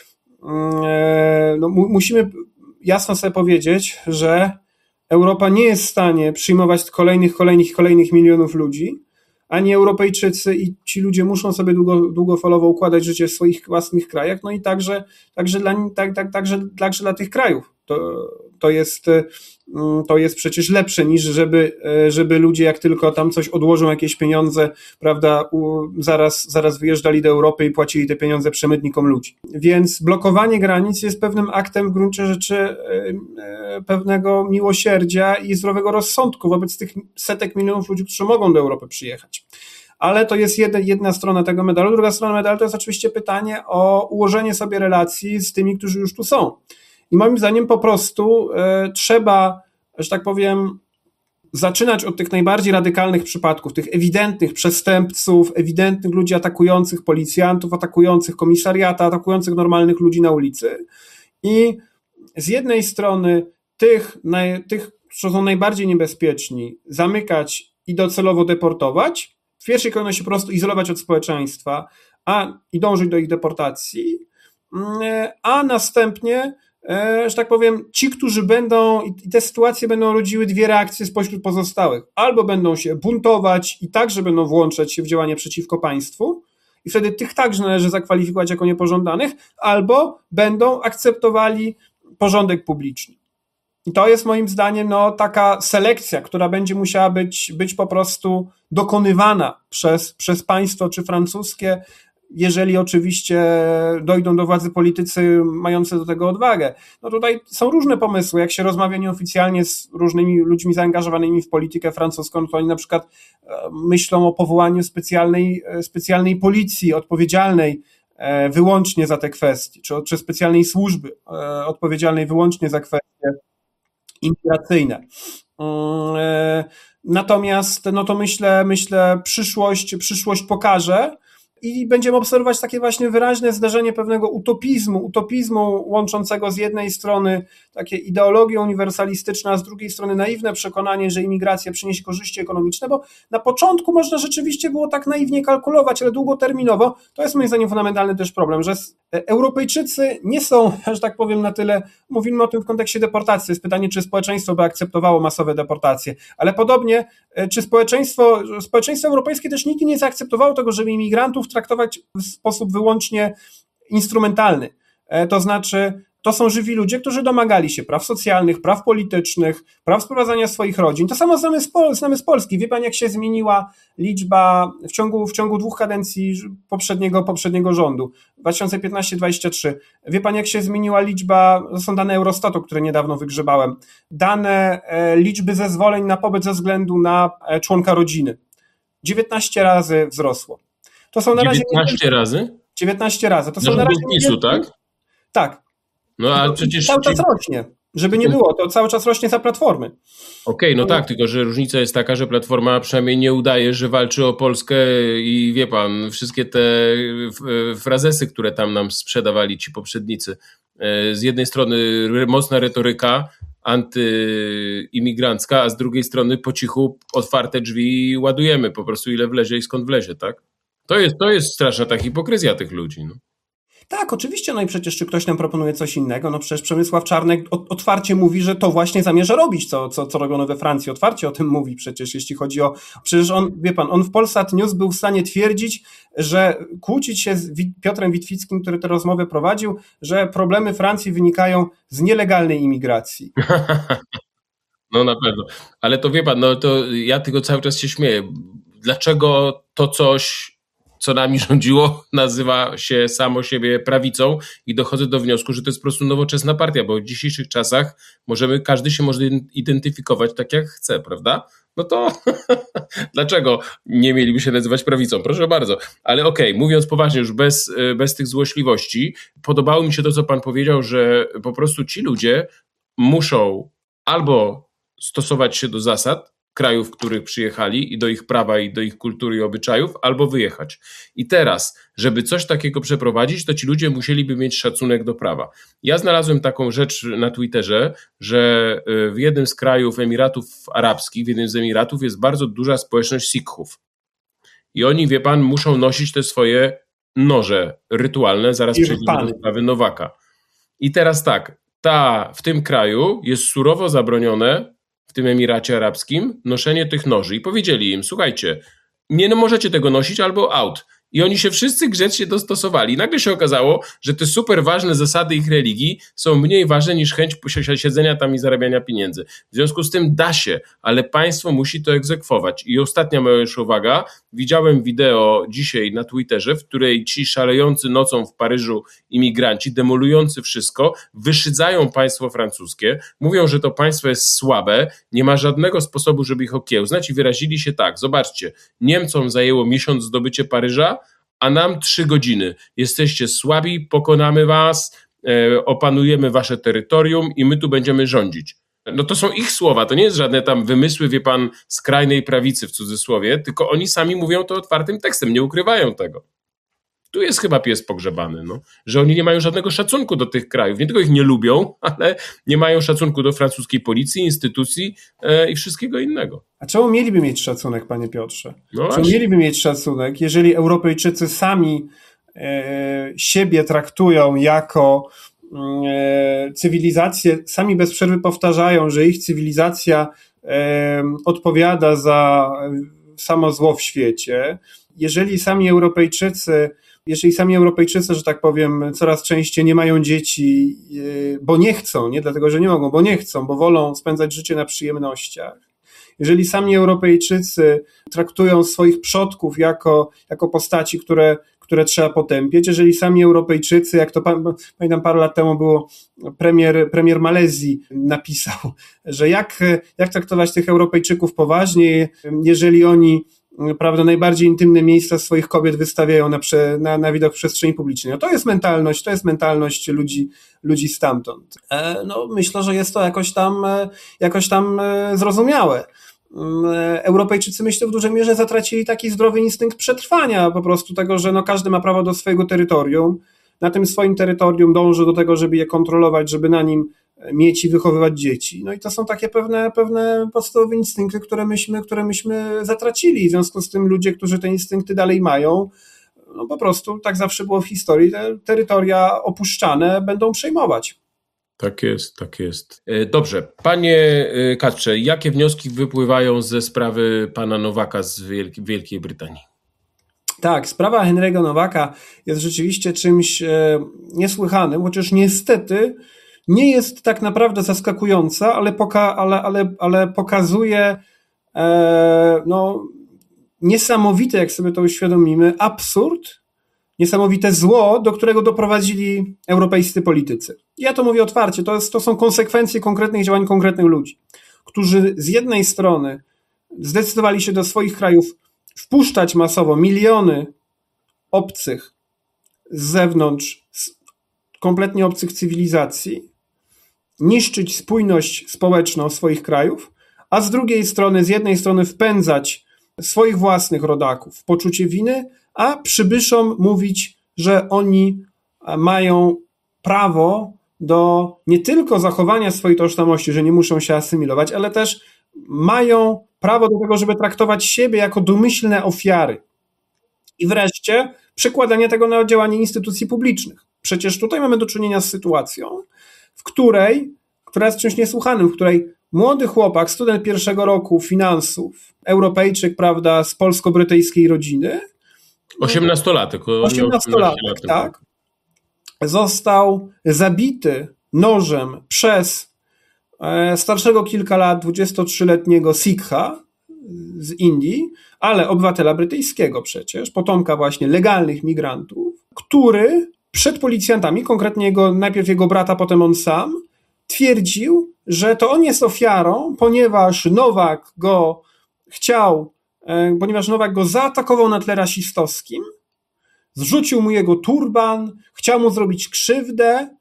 no musimy jasno sobie powiedzieć, że Europa nie jest w stanie przyjmować kolejnych, kolejnych, kolejnych milionów ludzi, ani Europejczycy i ci ludzie muszą sobie długo, długofalowo układać życie w swoich własnych krajach, no i także, także, dla, tak, tak, także, także dla tych krajów. To, to, jest, to jest przecież lepsze niż żeby, żeby ludzie jak tylko tam coś odłożą, jakieś pieniądze, prawda, u, zaraz, zaraz wyjeżdżali do Europy i płacili te pieniądze przemytnikom ludzi. Więc blokowanie granic jest pewnym aktem w gruncie rzeczy pewnego miłosierdzia i zdrowego rozsądku wobec tych setek milionów ludzi, którzy mogą do Europy przyjechać. Ale to jest jedna, jedna strona tego medalu. Druga strona medalu to jest oczywiście pytanie o ułożenie sobie relacji z tymi, którzy już tu są. I moim zdaniem po prostu e, trzeba, że tak powiem, zaczynać od tych najbardziej radykalnych przypadków, tych ewidentnych przestępców, ewidentnych ludzi atakujących policjantów, atakujących komisariata, atakujących normalnych ludzi na ulicy. I z jednej strony tych, naj, tych którzy są najbardziej niebezpieczni, zamykać i docelowo deportować, w pierwszej kolejności po prostu izolować od społeczeństwa a, i dążyć do ich deportacji, a następnie, że tak powiem, ci, którzy będą, i te sytuacje będą rodziły dwie reakcje spośród pozostałych. Albo będą się buntować i także będą włączać się w działania przeciwko państwu i wtedy tych także należy zakwalifikować jako niepożądanych, albo będą akceptowali porządek publiczny. I to jest moim zdaniem no, taka selekcja, która będzie musiała być, być po prostu dokonywana przez, przez państwo czy francuskie, jeżeli oczywiście dojdą do władzy politycy mający do tego odwagę. No tutaj są różne pomysły, jak się rozmawia nieoficjalnie z różnymi ludźmi zaangażowanymi w politykę francuską, to oni na przykład myślą o powołaniu specjalnej, specjalnej policji odpowiedzialnej wyłącznie za te kwestie, czy, czy specjalnej służby odpowiedzialnej wyłącznie za kwestie imigracyjne. Natomiast no to myślę, myślę przyszłość, przyszłość pokaże, i będziemy obserwować takie właśnie wyraźne zdarzenie pewnego utopizmu, utopizmu łączącego z jednej strony takie ideologie uniwersalistyczne, a z drugiej strony naiwne przekonanie, że imigracja przyniesie korzyści ekonomiczne, bo na początku można rzeczywiście było tak naiwnie kalkulować, ale długoterminowo to jest moim zdaniem fundamentalny też problem, że Europejczycy nie są, że tak powiem, na tyle, mówimy o tym w kontekście deportacji, jest pytanie, czy społeczeństwo by akceptowało masowe deportacje, ale podobnie, czy społeczeństwo, społeczeństwo europejskie też nigdy nie zaakceptowało tego, żeby imigrantów traktować w sposób wyłącznie instrumentalny, to znaczy to są żywi ludzie, którzy domagali się praw socjalnych, praw politycznych, praw sprowadzania swoich rodzin. To samo znamy z, Pol- znamy z Polski. Wie pan, jak się zmieniła liczba w ciągu, w ciągu dwóch kadencji poprzedniego, poprzedniego rządu, dwa tysiące piętnaście dwadzieścia trzy. Wie pan, jak się zmieniła liczba, to są dane Eurostatu, które niedawno wygrzebałem, dane e, liczby zezwoleń na pobyt ze względu na e, członka rodziny. dziewiętnaście razy wzrosło. To są na razie dziewiętnaście razy? dziewiętnaście razy. To są na razie PiSu, tak? Tak. No a przecież cały czas rośnie, żeby nie było, to cały czas rośnie za Platformy. Okej, okay, no tak, tylko że różnica jest taka, że Platforma przynajmniej nie udaje, że walczy o Polskę i wie pan, wszystkie te frazesy, które tam nam sprzedawali ci poprzednicy, z jednej strony mocna retoryka antyimigrancka, a z drugiej strony po cichu otwarte drzwi ładujemy po prostu ile wlezie i skąd wlezie, tak? To jest, to jest straszna ta hipokryzja tych ludzi, no. Tak, oczywiście, no i przecież czy ktoś nam proponuje coś innego, no przecież Przemysław Czarnek otwarcie mówi, że to właśnie zamierza robić, co, co, co robiono we Francji, otwarcie o tym mówi przecież, jeśli chodzi o, przecież on, wie pan, on w Polsat News był w stanie twierdzić, że kłócić się z Piotrem Witwickim, który tę rozmowę prowadził, że problemy Francji wynikają z nielegalnej imigracji. No na pewno, ale to wie pan, no to ja tylko cały czas się śmieję. Dlaczego to coś, co nami rządziło, nazywa się samo siebie prawicą i dochodzę do wniosku, że to jest po prostu nowoczesna partia, bo w dzisiejszych czasach możemy, każdy się może identyfikować tak jak chce, prawda? No to dlaczego nie mieliby się nazywać prawicą? Proszę bardzo. Ale okej, okay, mówiąc poważnie, już bez, bez tych złośliwości, podobało mi się to, co pan powiedział, że po prostu ci ludzie muszą albo stosować się do zasad krajów, w których przyjechali i do ich prawa i do ich kultury i obyczajów, albo wyjechać. I teraz, żeby coś takiego przeprowadzić, to ci ludzie musieliby mieć szacunek do prawa. Ja znalazłem taką rzecz na Twitterze, że w jednym z krajów Emiratów Arabskich, w jednym z Emiratów jest bardzo duża społeczność Sikhów. I oni, wie pan, muszą nosić te swoje noże rytualne, zaraz przejdziemy do sprawy Nowaka. I teraz tak, ta, w tym kraju jest surowo zabronione, w tym Emiracie Arabskim, noszenie tych noży. I powiedzieli im, słuchajcie, nie no możecie tego nosić albo out. I oni się wszyscy grzecznie dostosowali. I nagle się okazało, że te super ważne zasady ich religii są mniej ważne niż chęć siedzenia tam i zarabiania pieniędzy. W związku z tym da się, ale państwo musi to egzekwować. I ostatnia moja już uwaga, widziałem wideo dzisiaj na Twitterze, w której ci szalejący nocą w Paryżu imigranci, demolujący wszystko, wyszydzają państwo francuskie, mówią, że to państwo jest słabe, nie ma żadnego sposobu, żeby ich okiełznać i wyrazili się tak, zobaczcie, Niemcom zajęło miesiąc zdobycie Paryża, a nam trzy godziny. Jesteście słabi, pokonamy was, e, opanujemy wasze terytorium i my tu będziemy rządzić. No to są ich słowa, to nie jest żadne tam wymysły, wie pan, skrajnej prawicy w cudzysłowie, tylko oni sami mówią to otwartym tekstem, nie ukrywają tego. Tu jest chyba pies pogrzebany, no, że oni nie mają żadnego szacunku do tych krajów. Nie tylko ich nie lubią, ale nie mają szacunku do francuskiej policji, instytucji e, i wszystkiego innego. A czemu mieliby mieć szacunek, panie Piotrze? No czemu właśnie. mieliby mieć szacunek, jeżeli Europejczycy sami e, siebie traktują jako e, cywilizację, sami bez przerwy powtarzają, że ich cywilizacja e, odpowiada za samo zło w świecie. Jeżeli sami Europejczycy Jeżeli sami Europejczycy, że tak powiem, coraz częściej nie mają dzieci, bo nie chcą, nie dlatego, że nie mogą, bo nie chcą, bo wolą spędzać życie na przyjemnościach. Jeżeli sami Europejczycy traktują swoich przodków jako, jako postaci, które, które trzeba potępiać, jeżeli sami Europejczycy, jak to pamiętam parę lat temu było, premier, premier Malezji napisał, że jak, jak traktować tych Europejczyków poważnie, jeżeli oni, prawda, najbardziej intymne miejsca swoich kobiet wystawiają na, prze, na, na widok w przestrzeni publicznej. No to jest mentalność, to jest mentalność ludzi, ludzi stamtąd. E, no myślę, że jest to jakoś tam, jakoś tam zrozumiałe. Europejczycy, myślę, w dużej mierze zatracili taki zdrowy instynkt przetrwania, po prostu tego, że no każdy ma prawo do swojego terytorium, na tym swoim terytorium dąży do tego, żeby je kontrolować, żeby na nim mieć i wychowywać dzieci. No i to są takie pewne, pewne podstawowe instynkty, które myśmy, które myśmy zatracili. W związku z tym ludzie, którzy te instynkty dalej mają, no po prostu tak zawsze było w historii, te terytoria opuszczane będą przejmować. Tak jest, tak jest. Dobrze, panie Kacprze, jakie wnioski wypływają ze sprawy pana Nowaka z Wielki- Wielkiej Brytanii? Tak, sprawa Henry'ego Nowaka jest rzeczywiście czymś e, niesłychanym, chociaż niestety nie jest tak naprawdę zaskakująca, ale, poka- ale, ale, ale pokazuje e, no, niesamowite, jak sobie to uświadomimy, absurd, niesamowite zło, do którego doprowadzili europejscy politycy. Ja to mówię otwarcie, to, jest, to są konsekwencje konkretnych działań konkretnych ludzi, którzy z jednej strony zdecydowali się do swoich krajów wpuszczać masowo miliony obcych z zewnątrz, kompletnie obcych cywilizacji, niszczyć spójność społeczną swoich krajów, a z drugiej strony, z jednej strony wpędzać swoich własnych rodaków w poczucie winy, a przybyszom mówić, że oni mają prawo do nie tylko zachowania swojej tożsamości, że nie muszą się asymilować, ale też mają prawo do tego, żeby traktować siebie jako domyślne ofiary. I wreszcie przekładanie tego na działanie instytucji publicznych. Przecież tutaj mamy do czynienia z sytuacją, w której, która jest czymś niesłychanym, w której młody chłopak, student pierwszego roku finansów, Europejczyk, prawda, z polsko-brytyjskiej rodziny, osiemnastolatek. osiemnastolatek, tak, został zabity nożem przez starszego kilka lat, dwudziestotrzyletniego Sikha z Indii, ale obywatela brytyjskiego przecież, potomka właśnie legalnych migrantów, który przed policjantami, konkretnie jego, najpierw jego brata, potem on sam, twierdził, że to on jest ofiarą, ponieważ Nowak go chciał, ponieważ Nowak go zaatakował na tle rasistowskim, zrzucił mu jego turban, chciał mu zrobić krzywdę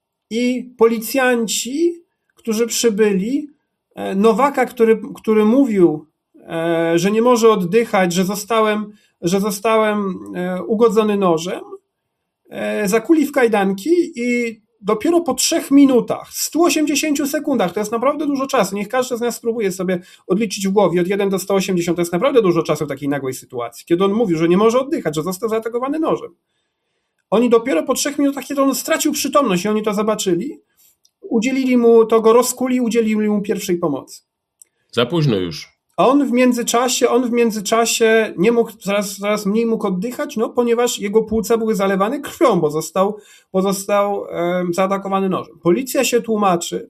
i policjanci, którzy przybyli, Nowaka, który, który mówił, że nie może oddychać, że zostałem, że zostałem ugodzony nożem, zakuli w kajdanki i dopiero po trzech minutach, stu osiemdziesięciu sekundach, to jest naprawdę dużo czasu, niech każdy z nas spróbuje sobie odliczyć w głowie od jeden do stu osiemdziesięciu, to jest naprawdę dużo czasu w takiej nagłej sytuacji, kiedy on mówił, że nie może oddychać, że został zaatakowany nożem. Oni dopiero po trzech minutach, kiedy on stracił przytomność i oni to zobaczyli, udzielili mu, to go rozkuli, udzielili mu pierwszej pomocy. Za późno już. A on w międzyczasie, on w międzyczasie nie mógł, coraz, coraz mniej mógł oddychać, no, ponieważ jego płuca były zalewane krwią, bo został, bo został e, zaatakowany nożem. Policja się tłumaczy,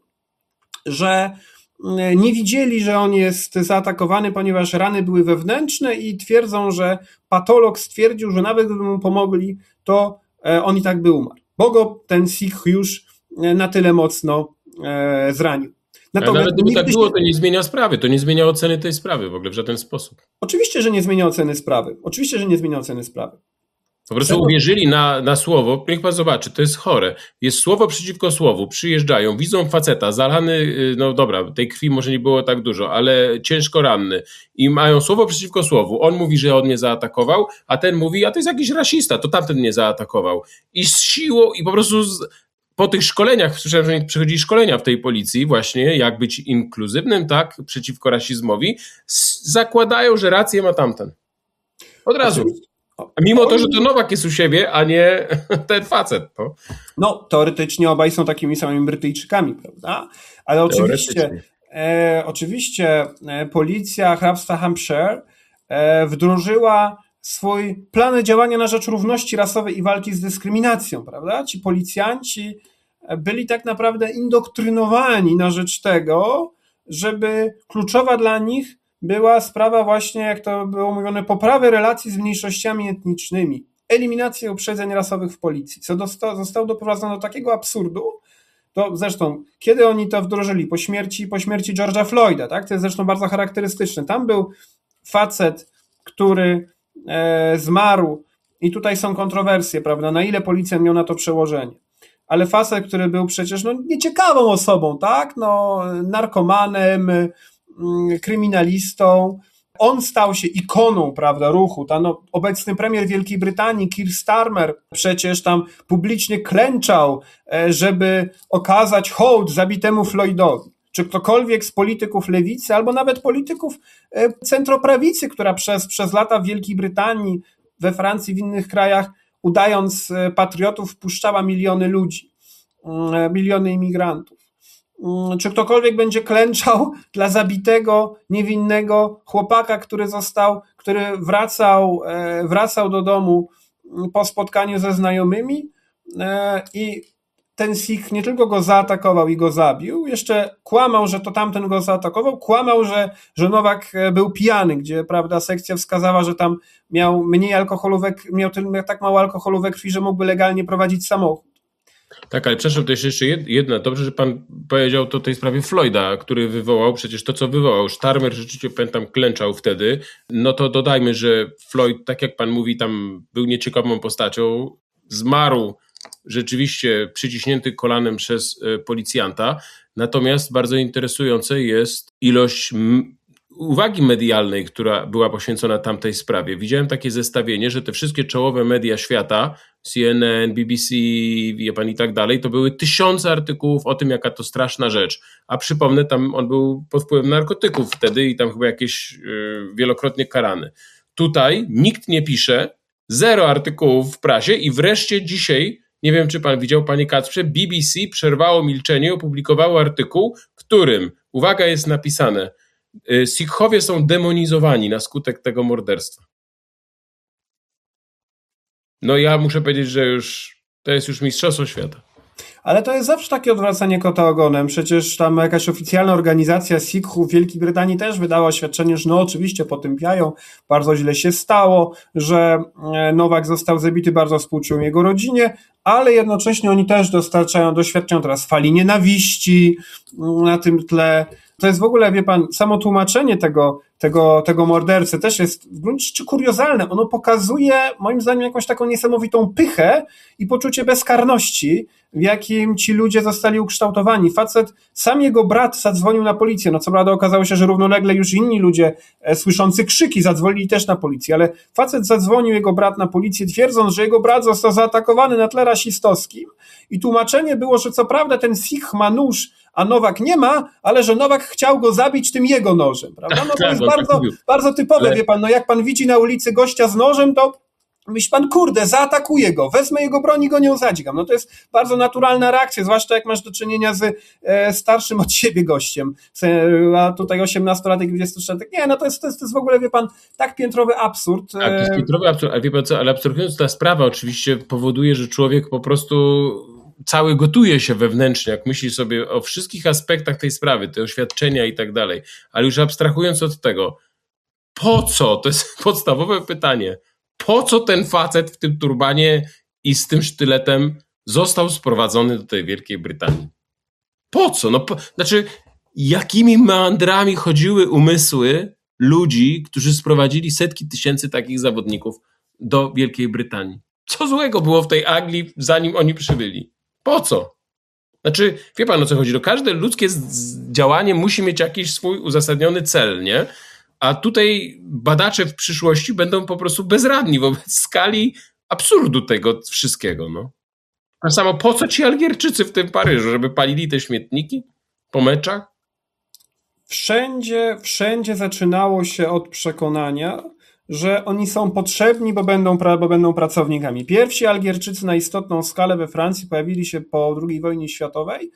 że nie widzieli, że on jest zaatakowany, ponieważ rany były wewnętrzne i twierdzą, że patolog stwierdził, że nawet gdyby mu pomogli, to e, on i tak by umarł, bo go ten Sikh już na tyle mocno e, zranił. Natomiast ale gdyby tak było, to nie zmienia sprawy, to nie zmienia oceny tej sprawy w ogóle w żaden sposób. Oczywiście, że nie zmienia oceny sprawy. Oczywiście, że nie zmienia oceny sprawy. Po prostu Czego? uwierzyli na, na słowo, niech pan zobaczy, to jest chore. Jest słowo przeciwko słowu, przyjeżdżają, widzą faceta, zalany, no dobra, tej krwi może nie było tak dużo, ale ciężko ranny i mają słowo przeciwko słowu. On mówi, że on mnie zaatakował, a ten mówi, a to jest jakiś rasista, to tamten mnie zaatakował. I z siłą, i po prostu z, po tych szkoleniach, słyszałem, że przychodzi szkolenia w tej policji właśnie, jak być inkluzywnym, tak, przeciwko rasizmowi, zakładają, że rację ma tamten. Od razu. A mimo to, że to Nowak jest u siebie, a nie ten facet. No, no teoretycznie obaj są takimi samymi Brytyjczykami, prawda? Ale oczywiście, e, oczywiście e, policja hrabstwa Hampshire e, wdrożyła swój plan działania na rzecz równości rasowej i walki z dyskryminacją, prawda? Ci policjanci byli tak naprawdę indoktrynowani na rzecz tego, żeby kluczowa dla nich była sprawa właśnie, jak to było mówione, poprawy relacji z mniejszościami etnicznymi, eliminacji uprzedzeń rasowych w policji, co dosta- zostało doprowadzone do takiego absurdu, to zresztą, kiedy oni to wdrożyli? Po śmierci, po śmierci George'a Floyda, tak? To jest zresztą bardzo charakterystyczne. Tam był facet, który e, zmarł i tutaj są kontrowersje, prawda, na ile policjant miał na to przełożenie. Ale facet, który był przecież no, nieciekawą osobą, tak? No, narkomanem, kryminalistą. On stał się ikoną, prawda, ruchu. Tam, no, obecny premier Wielkiej Brytanii, Keir Starmer, przecież tam publicznie klęczał, żeby okazać hołd zabitemu Floydowi. Czy ktokolwiek z polityków lewicy, albo nawet polityków centroprawicy, która przez, przez lata w Wielkiej Brytanii, we Francji, w innych krajach, udając patriotów, wpuszczała miliony ludzi, miliony imigrantów. Czy ktokolwiek będzie klęczał dla zabitego, niewinnego chłopaka, który został, który wracał, wracał do domu po spotkaniu ze znajomymi i ten Sikh nie tylko go zaatakował i go zabił, jeszcze kłamał, że to tamten go zaatakował, kłamał, że, że Nowak był pijany, gdzie, prawda, sekcja wskazała, że tam miał mniej alkoholu we, miał tak mało alkoholu we krwi, że mógłby legalnie prowadzić samochód. Tak, ale przepraszam, to jest jeszcze jedna. Dobrze, że pan powiedział to tej sprawie Floyda, który wywołał przecież to, co wywołał. Starmer rzeczywiście, pamiętam, klęczał wtedy. No to dodajmy, że Floyd, tak jak pan mówi, tam był nieciekawą postacią. Zmarł rzeczywiście przyciśnięty kolanem przez policjanta. Natomiast bardzo interesujące jest ilość m- uwagi medialnej, która była poświęcona tamtej sprawie. Widziałem takie zestawienie, że te wszystkie czołowe media świata, C N N, B B C, wie pan, i tak dalej, to były tysiące artykułów o tym, jaka to straszna rzecz. A przypomnę, tam on był pod wpływem narkotyków wtedy i tam chyba jakieś yy, wielokrotnie karany. Tutaj nikt nie pisze, zero artykułów w prasie i wreszcie dzisiaj, nie wiem, czy pan widział, panie Kacprze, B B C przerwało milczenie i opublikowało artykuł, w którym, uwaga, jest napisane: Sikhowie są demonizowani na skutek tego morderstwa. No ja muszę powiedzieć, że już to jest już mistrzostwo świata. Ale to jest zawsze takie odwracanie kota ogonem. Przecież tam jakaś oficjalna organizacja Sikhów w Wielkiej Brytanii też wydała oświadczenie, że no oczywiście potępiają, bardzo źle się stało, że Nowak został zabity, bardzo współczują jego rodzinie, ale jednocześnie oni też dostarczają, doświadczają teraz fali nienawiści na tym tle. To jest w ogóle, wie pan, samo tłumaczenie tego, tego, tego mordercy też jest w gruncie rzeczy kuriozalne. Ono pokazuje, moim zdaniem, jakąś taką niesamowitą pychę i poczucie bezkarności, w jakim ci ludzie zostali ukształtowani. Facet, sam jego brat zadzwonił na policję, no co prawda okazało się, że równolegle już inni ludzie e, słyszący krzyki zadzwonili też na policję, ale facet zadzwonił, jego brat, na policję, twierdząc, że jego brat został zaatakowany na tle rasistowskim i tłumaczenie było, że co prawda ten Sikh ma nóż, a Nowak nie ma, ale że Nowak chciał go zabić tym jego nożem, prawda? No to jest bardzo, bardzo typowe, wie pan, no jak pan widzi na ulicy gościa z nożem, to myśli pan, kurde, zaatakuję go, wezmę jego broń i go nie odzadzigam. No to jest bardzo naturalna reakcja, zwłaszcza jak masz do czynienia z e, starszym od siebie gościem, a tutaj osiemnastolatek, dwudziestolatek. Nie, no to jest, to jest, to jest w ogóle, wie pan, tak piętrowy absurd. Tak, to jest piętrowy absurd, ale wie pan co, ale abstrahując, ta sprawa oczywiście powoduje, że człowiek po prostu cały gotuje się wewnętrznie, jak myśli sobie o wszystkich aspektach tej sprawy, te oświadczenia i tak dalej, ale już abstrahując od tego, po co, to jest podstawowe pytanie, po co ten facet w tym turbanie i z tym sztyletem został sprowadzony do tej Wielkiej Brytanii? Po co? No, po, znaczy, jakimi meandrami chodziły umysły ludzi, którzy sprowadzili setki tysięcy takich zawodników do Wielkiej Brytanii? Co złego było w tej Anglii, zanim oni przybyli? Po co? Znaczy, wie pan, o co chodzi? No, każde ludzkie działanie musi mieć jakiś swój uzasadniony cel, nie? A tutaj badacze w przyszłości będą po prostu bezradni wobec skali absurdu tego wszystkiego. No. Tak samo, po co ci Algierczycy w tym Paryżu? Żeby palili te śmietniki po meczach? Wszędzie, wszędzie zaczynało się od przekonania, że oni są potrzebni, bo będą, bo będą pracownikami. Pierwsi Algierczycy na istotną skalę we Francji pojawili się po drugiej wojnie światowej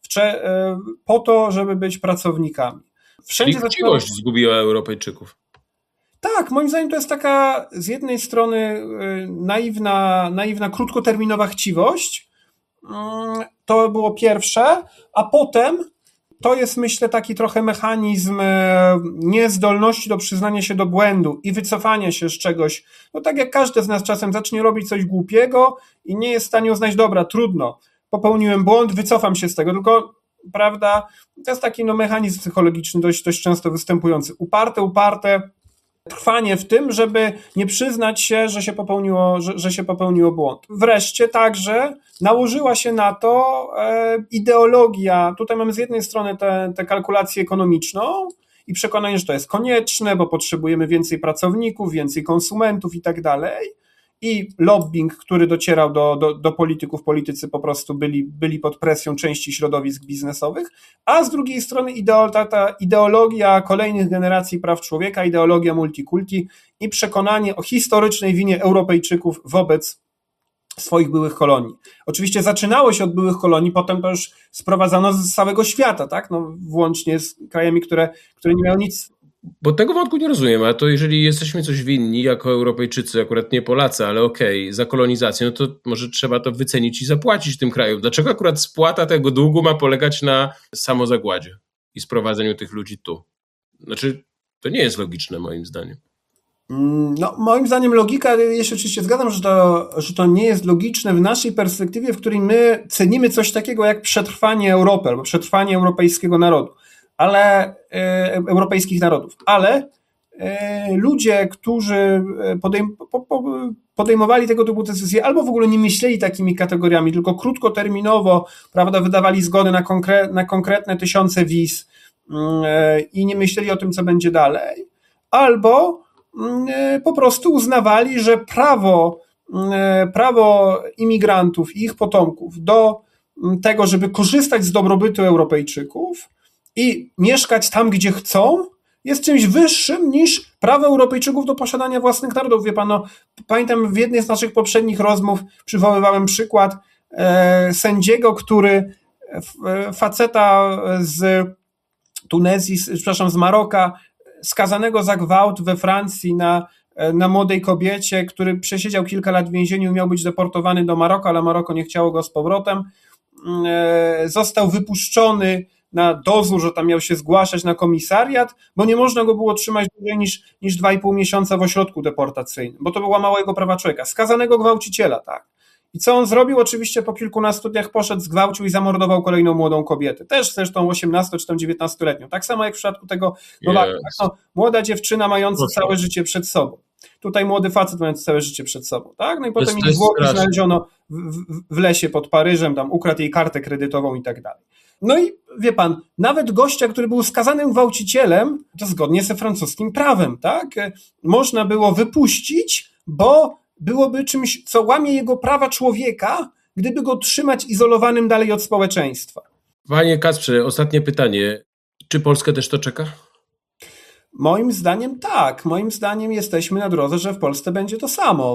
po to, żeby być pracownikami. Wszędzie Czyli chciwość zaczynało... zgubiła Europejczyków. Tak, moim zdaniem to jest taka z jednej strony naiwna, naiwna krótkoterminowa chciwość. To było pierwsze, a potem to jest, myślę, taki trochę mechanizm niezdolności do przyznania się do błędu i wycofania się z czegoś. No tak jak każdy z nas czasem zacznie robić coś głupiego i nie jest w stanie uznać, dobra, trudno, popełniłem błąd, wycofam się z tego, tylko, prawda, to jest taki no, mechanizm psychologiczny dość, dość często występujący. Uparte, uparte trwanie w tym, żeby nie przyznać się, że się popełniło, że, że się popełniło błąd. Wreszcie także nałożyła się na to e, ideologia. Tutaj mamy z jednej strony tę kalkulację ekonomiczną i przekonanie, że to jest konieczne, bo potrzebujemy więcej pracowników, więcej konsumentów i tak dalej. I lobbying, który docierał do, do, do polityków, politycy po prostu byli, byli pod presją części środowisk biznesowych, a z drugiej strony ideo, ta, ta ideologia kolejnych generacji praw człowieka, ideologia multikulti i przekonanie o historycznej winie Europejczyków wobec swoich byłych kolonii. Oczywiście zaczynało się od byłych kolonii, potem to już sprowadzano z całego świata, tak? No, włącznie z krajami, które, które nie miały nic. Bo tego wątku nie rozumiem, a to jeżeli jesteśmy coś winni jako Europejczycy, akurat nie Polacy, ale okej, okay, za kolonizację, no to może trzeba to wycenić i zapłacić tym krajom. Dlaczego akurat spłata tego długu ma polegać na samozagładzie i sprowadzeniu tych ludzi tu? Znaczy, to nie jest logiczne moim zdaniem. No, moim zdaniem logika, ja się oczywiście zgadzam, że to, że to nie jest logiczne w naszej perspektywie, w której my cenimy coś takiego jak przetrwanie Europy albo przetrwanie europejskiego narodu, ale e, europejskich narodów, ale e, ludzie, którzy podejm, po, po, podejmowali tego typu decyzje, albo w ogóle nie myśleli takimi kategoriami, tylko krótkoterminowo, prawda, wydawali zgody na, konkre, na konkretne tysiące wiz e, i nie myśleli o tym, co będzie dalej, albo po prostu uznawali, że prawo, prawo imigrantów i ich potomków do tego, żeby korzystać z dobrobytu Europejczyków i mieszkać tam, gdzie chcą, jest czymś wyższym niż prawo Europejczyków do posiadania własnych narodów. Wie pan, no, pamiętam w jednej z naszych poprzednich rozmów przywoływałem przykład e, sędziego, który e, faceta z Tunezji, przepraszam, z Maroka, skazanego za gwałt we Francji na, na młodej kobiecie, który przesiedział kilka lat w więzieniu i miał być deportowany do Maroka, ale Maroko nie chciało go z powrotem. Został wypuszczony na dozór, że tam miał się zgłaszać na komisariat, bo nie można go było trzymać dłużej niż, niż dwa i pół miesiąca w ośrodku deportacyjnym, bo to by łamało jego prawa człowieka. Skazanego gwałciciela, tak. I co on zrobił? Oczywiście po kilkunastu dniach poszedł, zgwałcił i zamordował kolejną młodą kobietę. Też zresztą osiemnasto czy tam dziewiętnastoletnią. Tak samo jak w przypadku tego Nowaka. Yes. Tak? No, młoda dziewczyna mająca całe życie przed sobą. Tutaj młody facet mający całe życie przed sobą. Tak? No i potem jej zwłoki znaleziono w, w, w lesie pod Paryżem, tam ukradł jej kartę kredytową i tak dalej. No i wie pan, nawet gościa, który był skazanym gwałcicielem, to zgodnie ze francuskim prawem, tak? Można było wypuścić, bo byłoby czymś, co łamie jego prawa człowieka, gdyby go trzymać izolowanym dalej od społeczeństwa. Panie Kacprze, ostatnie pytanie. Czy Polskę też to czeka? Moim zdaniem tak. Moim zdaniem jesteśmy na drodze, że w Polsce będzie to samo.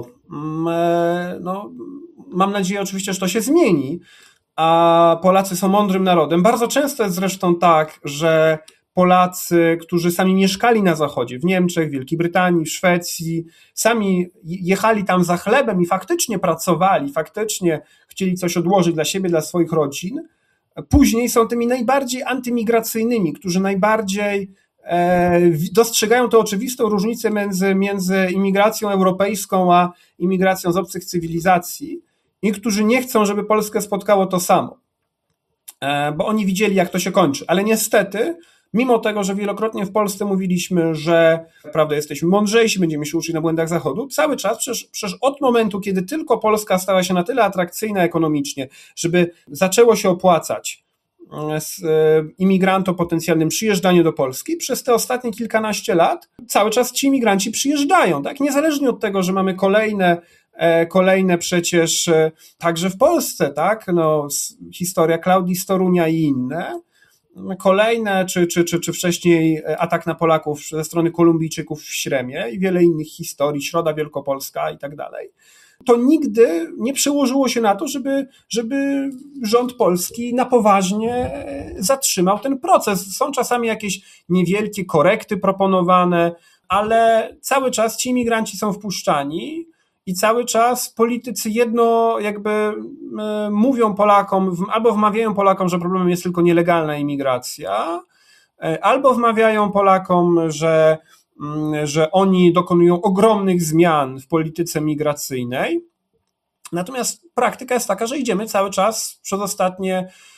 No, mam nadzieję oczywiście, że to się zmieni, a Polacy są mądrym narodem. Bardzo często jest zresztą tak, że Polacy, którzy sami mieszkali na Zachodzie, w Niemczech, w Wielkiej Brytanii, w Szwecji, sami jechali tam za chlebem i faktycznie pracowali, faktycznie chcieli coś odłożyć dla siebie, dla swoich rodzin, później są tymi najbardziej antymigracyjnymi, którzy najbardziej e, dostrzegają tę oczywistą różnicę między, między imigracją europejską a imigracją z obcych cywilizacji i którzy nie chcą, żeby Polskę spotkało to samo, e, bo oni widzieli, jak to się kończy, ale niestety mimo tego, że wielokrotnie w Polsce mówiliśmy, że prawda, jesteśmy mądrzejsi, będziemy się uczyć na błędach Zachodu, cały czas, przecież, przecież od momentu, kiedy tylko Polska stała się na tyle atrakcyjna ekonomicznie, żeby zaczęło się opłacać z imigrantom potencjalnym przyjeżdżanie do Polski, przez te ostatnie kilkanaście lat cały czas ci imigranci przyjeżdżają, tak? Niezależnie od tego, że mamy kolejne Kolejne przecież także w Polsce, tak? No, historia Klaudii z Torunia i inne, kolejne, czy, czy, czy, czy wcześniej atak na Polaków ze strony Kolumbijczyków w Śremie i wiele innych historii, Środa Wielkopolska i tak dalej, to nigdy nie przełożyło się na to, żeby, żeby rząd polski na poważnie zatrzymał ten proces. Są czasami jakieś niewielkie korekty proponowane, ale cały czas ci imigranci są wpuszczani i cały czas politycy jedno jakby mówią Polakom, albo wmawiają Polakom, że problemem jest tylko nielegalna imigracja, albo wmawiają Polakom, że, że oni dokonują ogromnych zmian w polityce migracyjnej. Natomiast praktyka jest taka, że idziemy cały czas przez ostatnie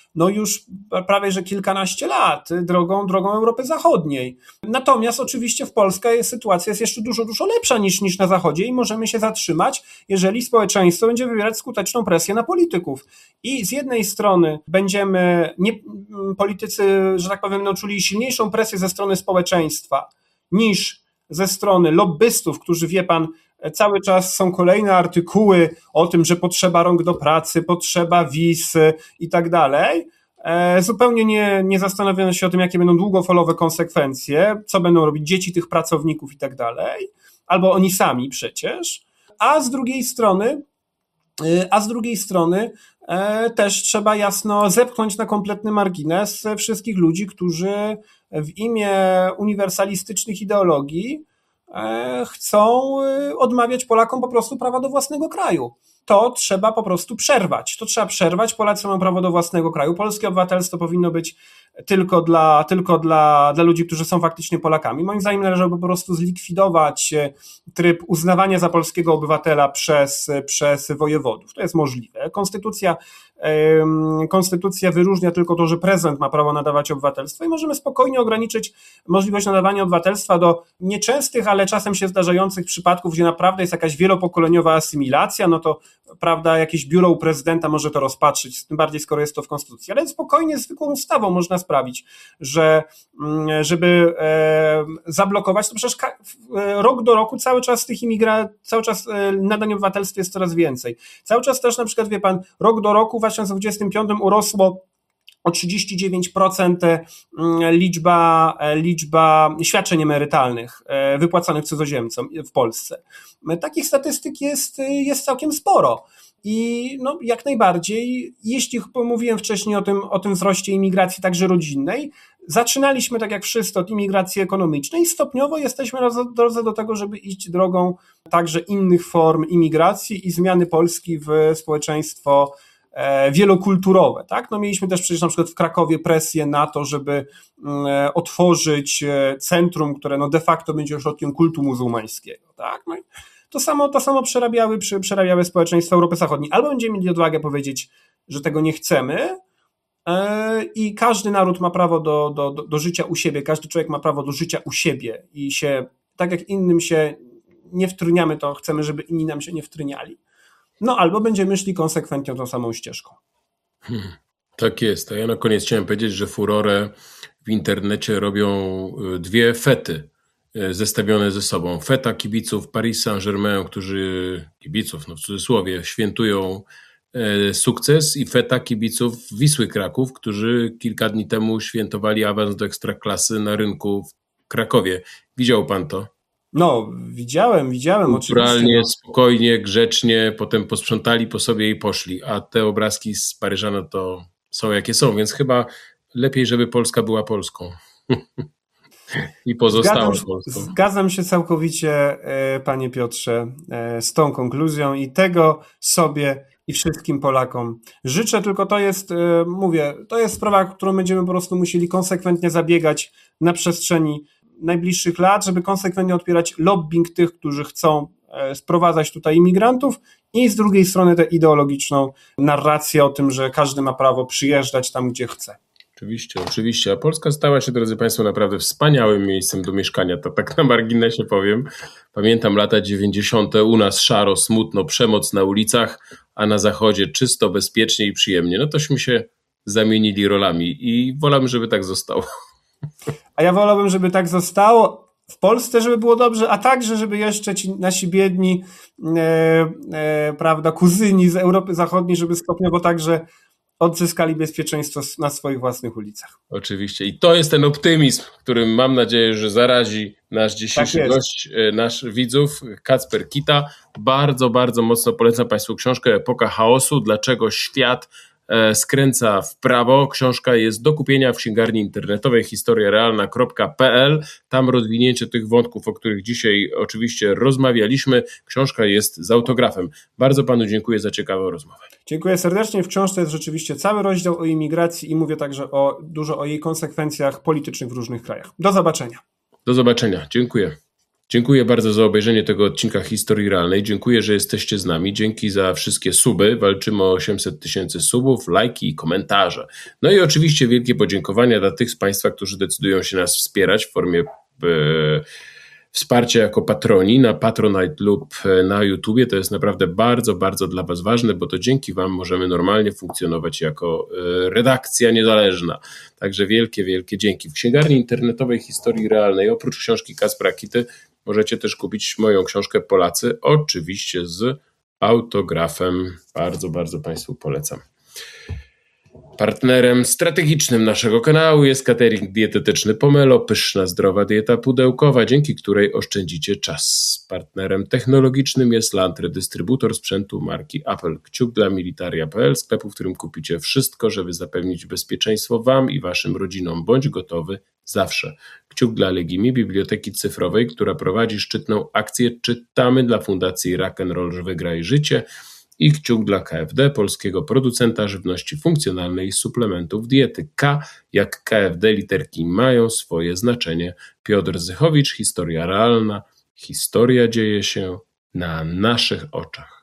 no już prawie że kilkanaście lat drogą, drogą Europy Zachodniej. Natomiast oczywiście w Polsce sytuacja jest jeszcze dużo, dużo lepsza niż, niż na Zachodzie i możemy się zatrzymać, jeżeli społeczeństwo będzie wywierać skuteczną presję na polityków. I z jednej strony będziemy, nie, politycy, że tak powiem, będą czuli silniejszą presję ze strony społeczeństwa niż ze strony lobbystów, którzy, wie pan, cały czas są kolejne artykuły o tym, że potrzeba rąk do pracy, potrzeba wiz i tak dalej, zupełnie nie, nie zastanawiając się o tym, jakie będą długofalowe konsekwencje, co będą robić dzieci tych pracowników i tak dalej, albo oni sami przecież, a z drugiej strony A z drugiej strony e, też trzeba jasno zepchnąć na kompletny margines wszystkich ludzi, którzy w imię uniwersalistycznych ideologii e, chcą odmawiać Polakom po prostu prawa do własnego kraju. To trzeba po prostu przerwać. To trzeba przerwać. Polacy mają prawo do własnego kraju. Polskie obywatelstwo powinno być tylko dla, tylko dla, dla ludzi, którzy są faktycznie Polakami. Moim zdaniem należałoby po prostu zlikwidować tryb uznawania za polskiego obywatela przez, przez wojewodów. To jest możliwe. Konstytucja, konstytucja wyróżnia tylko to, że prezydent ma prawo nadawać obywatelstwo i możemy spokojnie ograniczyć możliwość nadawania obywatelstwa do nieczęstych, ale czasem się zdarzających przypadków, gdzie naprawdę jest jakaś wielopokoleniowa asymilacja, no to prawda, jakieś biuro u prezydenta może to rozpatrzyć, tym bardziej skoro jest to w konstytucji, ale spokojnie zwykłą ustawą można sprawić, że żeby e, zablokować, to przecież ka- rok do roku cały czas tych imigra, cały czas e, nadań obywatelstwa jest coraz więcej. Cały czas też na przykład, wie pan, rok do roku w dwa tysiące dwudziestym piątym urosło o trzydzieści dziewięć procent liczba, liczba świadczeń emerytalnych wypłacanych cudzoziemcom w Polsce. Takich statystyk jest, jest całkiem sporo. I no, jak najbardziej, jeśli mówiłem wcześniej o tym, o tym wzroście imigracji także rodzinnej, zaczynaliśmy tak jak wszyscy od imigracji ekonomicznej i stopniowo jesteśmy na drodze do tego, żeby iść drogą także innych form imigracji i zmiany Polski w społeczeństwo wielokulturowe, tak? No mieliśmy też przecież na przykład w Krakowie presję na to, żeby otworzyć centrum, które no de facto będzie ośrodkiem kultu muzułmańskiego, tak? No i to samo, to samo przerabiały, przerabiały społeczeństwa Europy Zachodniej. Albo będziemy mieli odwagę powiedzieć, że tego nie chcemy i każdy naród ma prawo do, do, do życia u siebie, każdy człowiek ma prawo do życia u siebie i się, tak jak innym się nie wtryniamy, to chcemy, żeby inni nam się nie wtryniali. No albo będziemy szli konsekwentnie tą samą ścieżką. Hmm, tak jest. A ja na koniec chciałem powiedzieć, że furorę w internecie robią dwie fety zestawione ze sobą. Feta kibiców Paris Saint-Germain, którzy, kibiców, no w cudzysłowie, świętują e, sukces i feta kibiców Wisły Kraków, którzy kilka dni temu świętowali awans do Ekstraklasy na rynku w Krakowie. Widział pan to? No, widziałem, widziałem oczywiście. Naturalnie, spokojnie, grzecznie, potem posprzątali po sobie i poszli, a te obrazki z Paryża no to są jakie są, więc chyba lepiej, żeby Polska była Polską. I pozostała zgadzam, Polską. Zgadzam się całkowicie, panie Piotrze, z tą konkluzją i tego sobie i wszystkim Polakom życzę, tylko to jest, mówię, to jest sprawa, którą będziemy po prostu musieli konsekwentnie zabiegać na przestrzeni najbliższych lat, żeby konsekwentnie odpierać lobbying tych, którzy chcą sprowadzać tutaj imigrantów i z drugiej strony tę ideologiczną narrację o tym, że każdy ma prawo przyjeżdżać tam, gdzie chce. Oczywiście, oczywiście. A Polska stała się, drodzy Państwo, naprawdę wspaniałym miejscem do mieszkania. To tak na marginesie powiem. Pamiętam lata dziewięćdziesiąte. U nas szaro, smutno, przemoc na ulicach, a na zachodzie czysto, bezpiecznie i przyjemnie. No tośmy się zamienili rolami i wolałbym, żeby tak zostało. A ja wolałbym, żeby tak zostało w Polsce, żeby było dobrze, a także, żeby jeszcze ci nasi biedni e, e, prawda, kuzyni z Europy Zachodniej, żeby stopniowo także odzyskali bezpieczeństwo na swoich własnych ulicach. Oczywiście. I to jest ten optymizm, którym mam nadzieję, że zarazi nasz dzisiejszy tak gość, nasz widzów, Kacper Kita. Bardzo, bardzo mocno polecam Państwu książkę Epoka chaosu. Dlaczego świat skręca w prawo. Książka jest do kupienia w księgarni internetowej historia realna kropka p l. Tam rozwinięcie tych wątków, o których dzisiaj oczywiście rozmawialiśmy. Książka jest z autografem. Bardzo Panu dziękuję za ciekawą rozmowę. Dziękuję serdecznie. W książce jest rzeczywiście cały rozdział o imigracji i mówię także o, dużo o jej konsekwencjach politycznych w różnych krajach. Do zobaczenia. Do zobaczenia. Dziękuję. Dziękuję bardzo za obejrzenie tego odcinka Historii Realnej. Dziękuję, że jesteście z nami. Dzięki za wszystkie suby. Walczymy o osiemset tysięcy subów, lajki i komentarze. No i oczywiście wielkie podziękowania dla tych z Państwa, którzy decydują się nas wspierać w formie e, wsparcia jako patroni na Patronite lub na YouTubie. To jest naprawdę bardzo, bardzo dla Was ważne, bo to dzięki Wam możemy normalnie funkcjonować jako e, redakcja niezależna. Także wielkie, wielkie dzięki. W księgarni internetowej Historii Realnej, oprócz książki Kacpra Kity, możecie też kupić moją książkę Polacy, oczywiście z autografem. Bardzo, bardzo Państwu polecam. Partnerem strategicznym naszego kanału jest catering dietetyczny Pomelo, pyszna, zdrowa dieta pudełkowa, dzięki której oszczędzicie czas. Partnerem technologicznym jest Lantry, dystrybutor sprzętu marki Apple. Kciuk dla militaria kropka p l, sklepu, w którym kupicie wszystko, żeby zapewnić bezpieczeństwo Wam i Waszym rodzinom. Bądź gotowy zawsze. Kciuk dla Legimi, biblioteki cyfrowej, która prowadzi szczytną akcję Czytamy dla Fundacji Rock'n'Roll Wygraj Życie. I kciuk dla K F D, polskiego producenta żywności funkcjonalnej i suplementów diety. K jak K F D, literki mają swoje znaczenie. Piotr Zychowicz, Historia Realna. Historia dzieje się na naszych oczach.